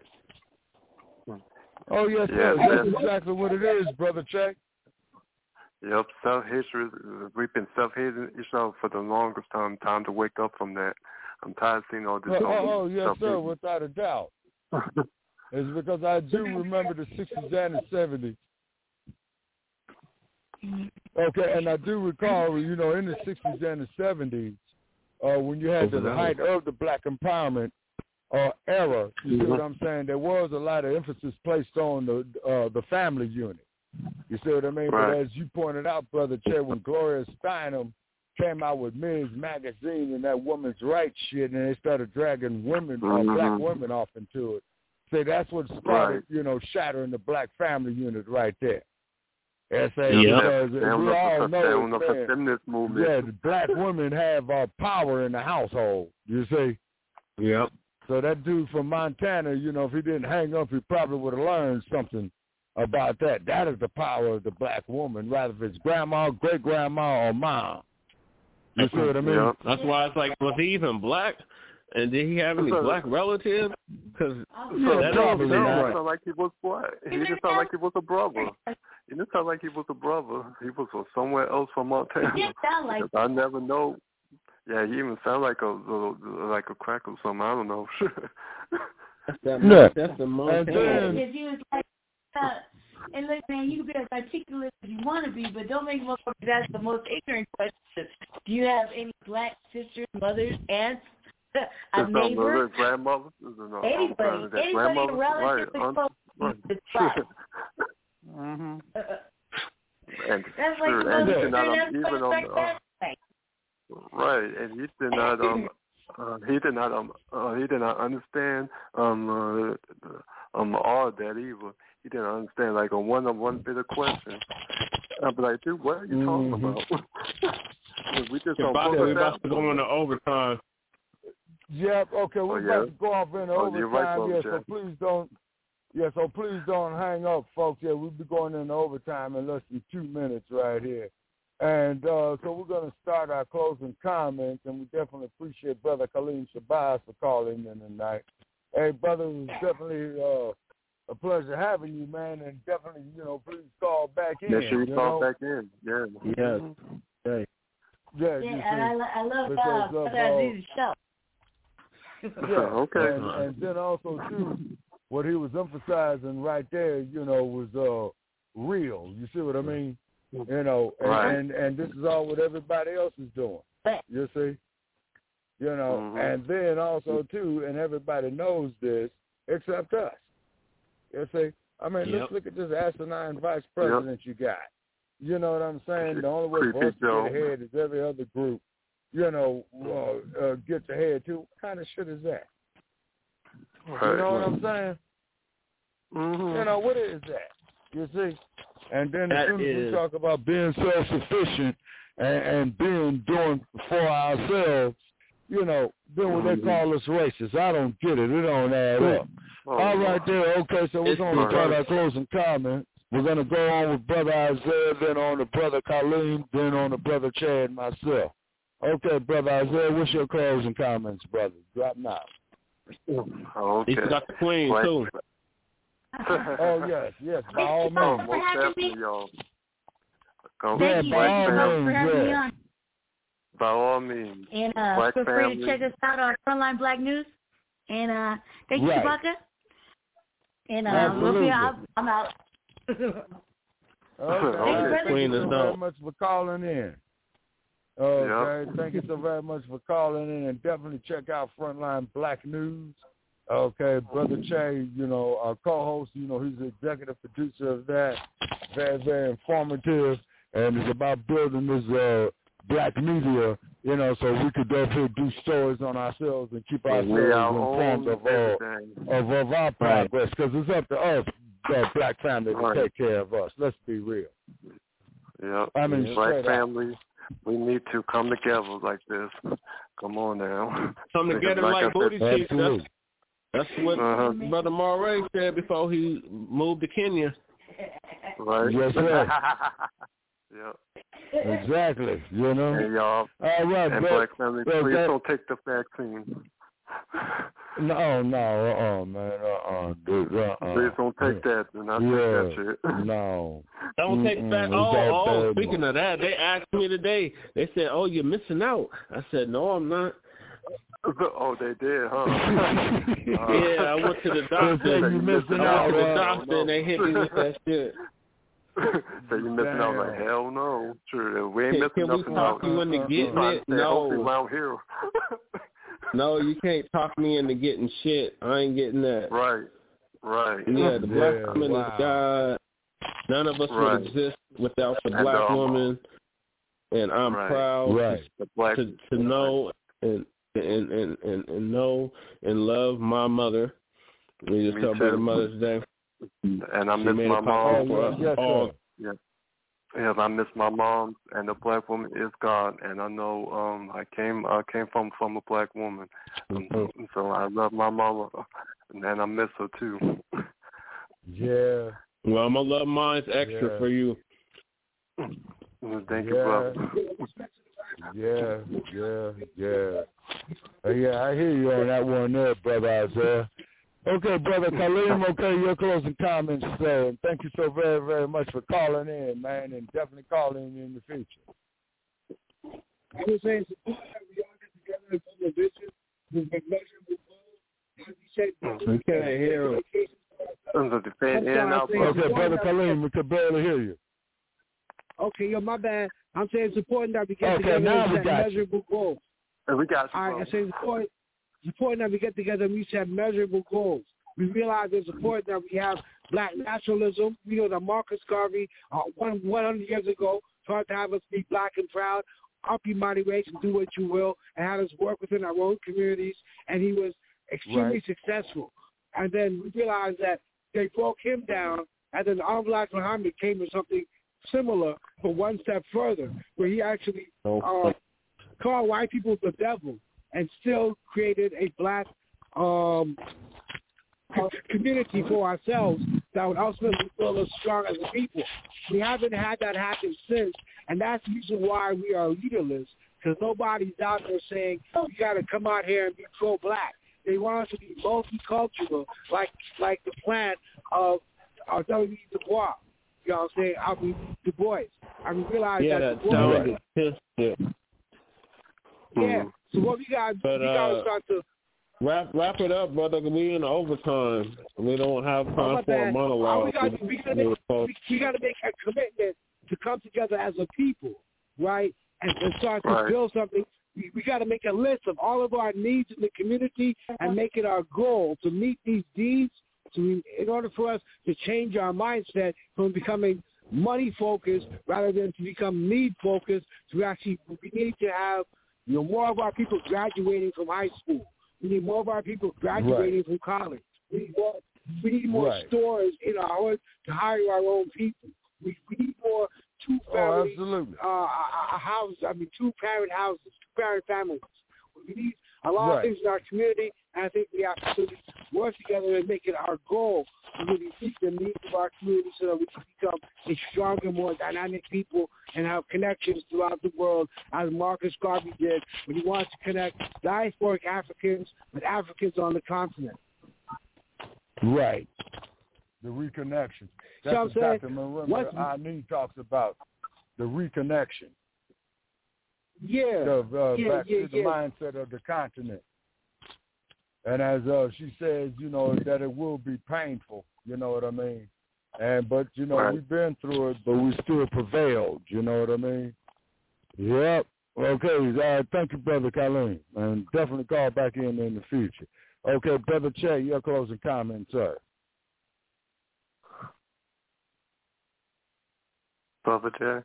Oh, yes, sir. That's exactly what it is, Brother Che. Yep, self-hatred. We've been self-hating each other for the longest time. Time to wake up from that. I'm tired of seeing all this. Yes, sir, without a doubt. It's because I do remember the 60s and the 70s. Okay, and I do recall, in the 60s and the 70s, when you had the height of the black empowerment era, you see what I'm saying? There was a lot of emphasis placed on the family unit. You see what I mean? Right. But as you pointed out, Brother Che, when Gloria Steinem came out with Men's Magazine and that woman's rights shit, and they started dragging women, black women off into it. See, that's what started, shattering the black family unit right there. Because we all know, the black women have power in the household, you see? Yep. So that dude from Montana, if he didn't hang up, he probably would have learned something about that. That is the power of the black woman, rather if it's grandma, great-grandma, or mom. You see what I mean? Yeah. That's why it's like, was he even black? And did he have any black relatives? Because that probably not. Sound like he was black. He didn't sound like he was a brother. He didn't sound like he was a brother. He was somewhere else from Montana. He did sound like I never know. Yeah, he even sounded like a crack or something. I don't know. That's the most. Because he was like, and look, man, you can be as articulate as you want to be, but don't make motherfuckers ask the most ignorant questions. Do you have any black sisters, mothers, aunts, a neighbor, grandmother? Anybody relatively close to the tribe. Mm-hmm. And that's like even on right, and he did not understand all of that either. He didn't understand like on one bit of question. I'd be like, dude, what are you talking about? We just about to go into overtime. Yep. Okay, we're about to go off into overtime. Right, so please don't. Yeah, so please don't hang up, folks. Yeah, we'll be going into overtime in less than 2 minutes right here. And so we're going to start our closing comments, and we definitely appreciate Brother Kaleem Shabazz for calling in tonight. Hey, brother, it was definitely a pleasure having you, man, and definitely, please call back in. Make sure you call back in. Yeah. Yes. Okay. Yeah, and I love Aziz's show. Yeah, okay. And then also, too, what he was emphasizing right there, was real. You see what I mean? Right. And this is all what everybody else is doing. You see? And then also, too, and everybody knows this except us. You see? I mean, let's look at this asinine vice president you got. You know what I'm saying? The only way for us to get ahead is every other group, gets ahead, too. What kind of shit is that? Right. You know what I'm saying? Mm-hmm. What is that? You see? And then as soon as we talk about being self-sufficient and doing for ourselves, then when they call us racist, I don't get it. It don't add up. All right there. Okay, so we're going to start our closing comments. We're going to go on with Brother Isaiah, then on to Brother Kaleem, then on to Brother Chad and myself. Okay, Brother Isaiah, what's your closing comments, brother? Drop now. Okay. He's got the queen, too. Oh, yes, by all means. Most definitely, y'all. Thank you for having me on. By all means. And feel free to check us out on Frontline Black News. And thank you, Chewbacca. And I'm out. Okay. Thank you so very much for calling in. Okay, Thank you so very much for calling in, and definitely check out Frontline Black News. Okay, Brother Che, our co-host, he's the executive producer of that. Very, very informative, and it's about building this black media, so we could definitely do stories on ourselves and keep ourselves informed of our progress, because it's up to us, the black family, to take care of us. Let's be real. Yeah, I mean, black families, we need to come together like this. Come on now. Come together like booty cheeks. That's what Brother Moray said before he moved to Kenya. Right. Yes, sir. Yeah. Exactly. Hey, y'all. All right, and black family, please don't take the vaccine. No, man. Dude, Please don't take that. Do not take that shit. No. Don't take that. Speaking of that, they asked me today. They said, "Oh, you're missing out." I said, "No, I'm not." Oh, they did, huh? Yeah, I went to the doctor. You missing out. To the doctor, and they hit me with that shit. So you missing out? Like, hell no. Sure, we ain't missing nothing Can we talk you into getting it? No. Around here. No, you can't talk me into getting shit. I ain't getting that. Right. Yeah, the black woman is God. None of us would exist without the black woman, and I'm proud to know and know and love my mother. We just celebrated Mother's Day. And I miss my mom. Yeah, I miss my mom, and the black woman is God, and I know I came from a black woman, so I love my mama, and I miss her too. Yeah, Well, I'm going to love mine's extra for you. Thank you, brother. Yeah. I hear you on that one there, Brother Isaiah. Okay, Brother Kaleem, okay, your closing comments, sir. And thank you so very, very much for calling in, man, and definitely calling in the future. I was saying, we all get together and form a vision with measurable goals. We can't hear him. Okay, Brother Kaleem, we can barely hear you. Okay, my bad. I'm saying it's important that we get together and set measurable goals. And we got you. All right, I say it's important that we get together and we set measurable goals. We realize it's important that we have black nationalism. We know that Marcus Garvey, 100 years ago, tried to have us be black and proud, up your mighty race and do what you will, and have us work within our own communities. And he was extremely successful. And then we realized that they broke him down, and then Honorable Elijah Muhammad came with something similar, but one step further, where he actually called white people the devil and still created a black community for ourselves that would ultimately feel us strong as a people. We haven't had that happen since, and that's the reason why we are leaderless, because nobody's out there saying, you got to come out here and be pro-black. They want us to be multicultural, like the plan of W. Du Bois. You know what I'm saying? Du Bois. I realize that Du Bois. Yeah. So what we got to start to wrap it up, brother. We in overtime. We don't have time for a monologue. We got to make a commitment to come together as a people, right? And start to build something. We got to make a list of all of our needs in the community and make it our goal to meet these needs. So in order for us to change our mindset from becoming money-focused rather than to become need-focused, we need to have more of our people graduating from high school. We need more of our people graduating from college. We need more stores in our hood to hire our own people. We need more two-parent families. We need a lot of things in our community, and I think we have to work together and make it our goal to really meet the needs of our community so that we can become a stronger, more dynamic people and have connections throughout the world, as Marcus Garvey did when he wants to connect diasporic Africans with Africans on the continent. Right. The reconnection. That's what Dr. Marimba Ani talks about, the reconnection. Yeah. Back to the mindset of the continent. And as she says, that it will be painful, you know what I mean? But we've been through it, but we still prevailed, you know what I mean? Yep. Okay, thank you, Brother Kaleem. And definitely call back in the future. Okay, Brother Che, your closing comments, sir. Brother Che.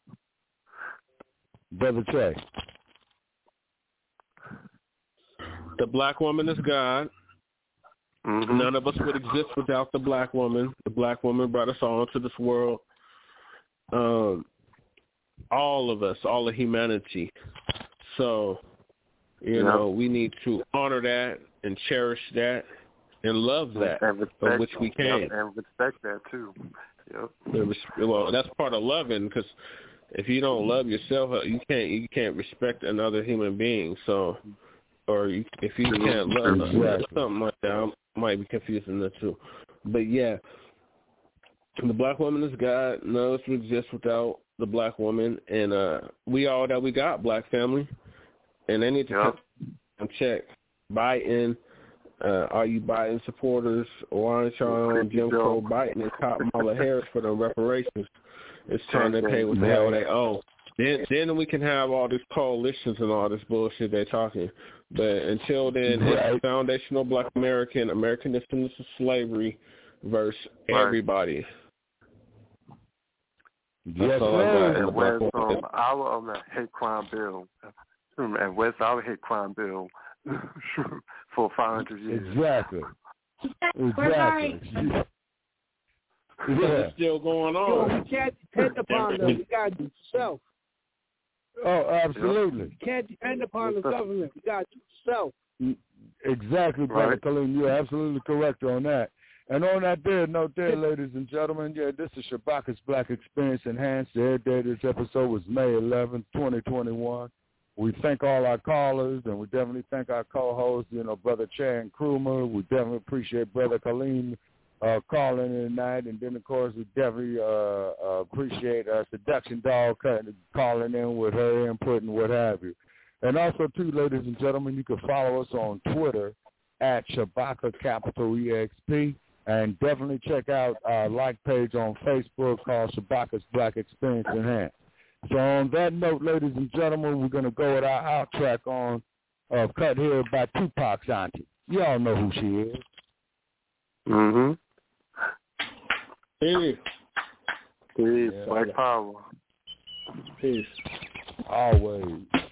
The black woman is God. Mm-hmm. None of us would exist without the black woman. The black woman brought us all into this world. All of us, all of humanity. So, we need to honor that and cherish that and love that, for which we can. And respect that, too. Yep. Well, that's part of loving, because if you don't love yourself, you can't respect another human being. So, if you can't love something like that, I might be confusing that too. But yeah, the black woman is God. None of us would exist without the black woman, and we all that we got, black family, and they need to come and check. Biden, are you Biden supporters, or aren't y'all on Jim Crow Biden and Kamala Harris for the reparations? It's time to pay what the hell they owe. Then we can have all these coalitions and all this bullshit they're talking. But until then, it's foundational black Americanism is slavery versus everybody. Yes, and where's our hate crime bill? And where's our hate crime bill for 500 years? Exactly. It's still going on. We can't depend upon them. We got to do it yourself. Oh, absolutely. We can't depend upon the government. We got to do it yourself. Exactly, Brother Kaleem. You're absolutely correct on that. And on that note there, ladies and gentlemen, this is Shabaka's Black Experience Enhanced. The air date of this episode was May 11th, 2021. We thank all our callers, and we definitely thank our co-hosts, Brother Chan Krumer. We definitely appreciate Brother Kaleem calling in tonight. And then, of course, we definitely appreciate Seduction Dog calling in with her input and what have you. And also, too, ladies and gentlemen, you can follow us on Twitter at Shabaka EXP. And definitely check out our like page on Facebook called Shabaka's Black Experience Enhanced. So on that note, ladies and gentlemen, we're going to go with our out-track on Cut Here by Tupac's auntie. Y'all know who she is. Mm-hmm. Peace. Peace. Black power. Peace. Always.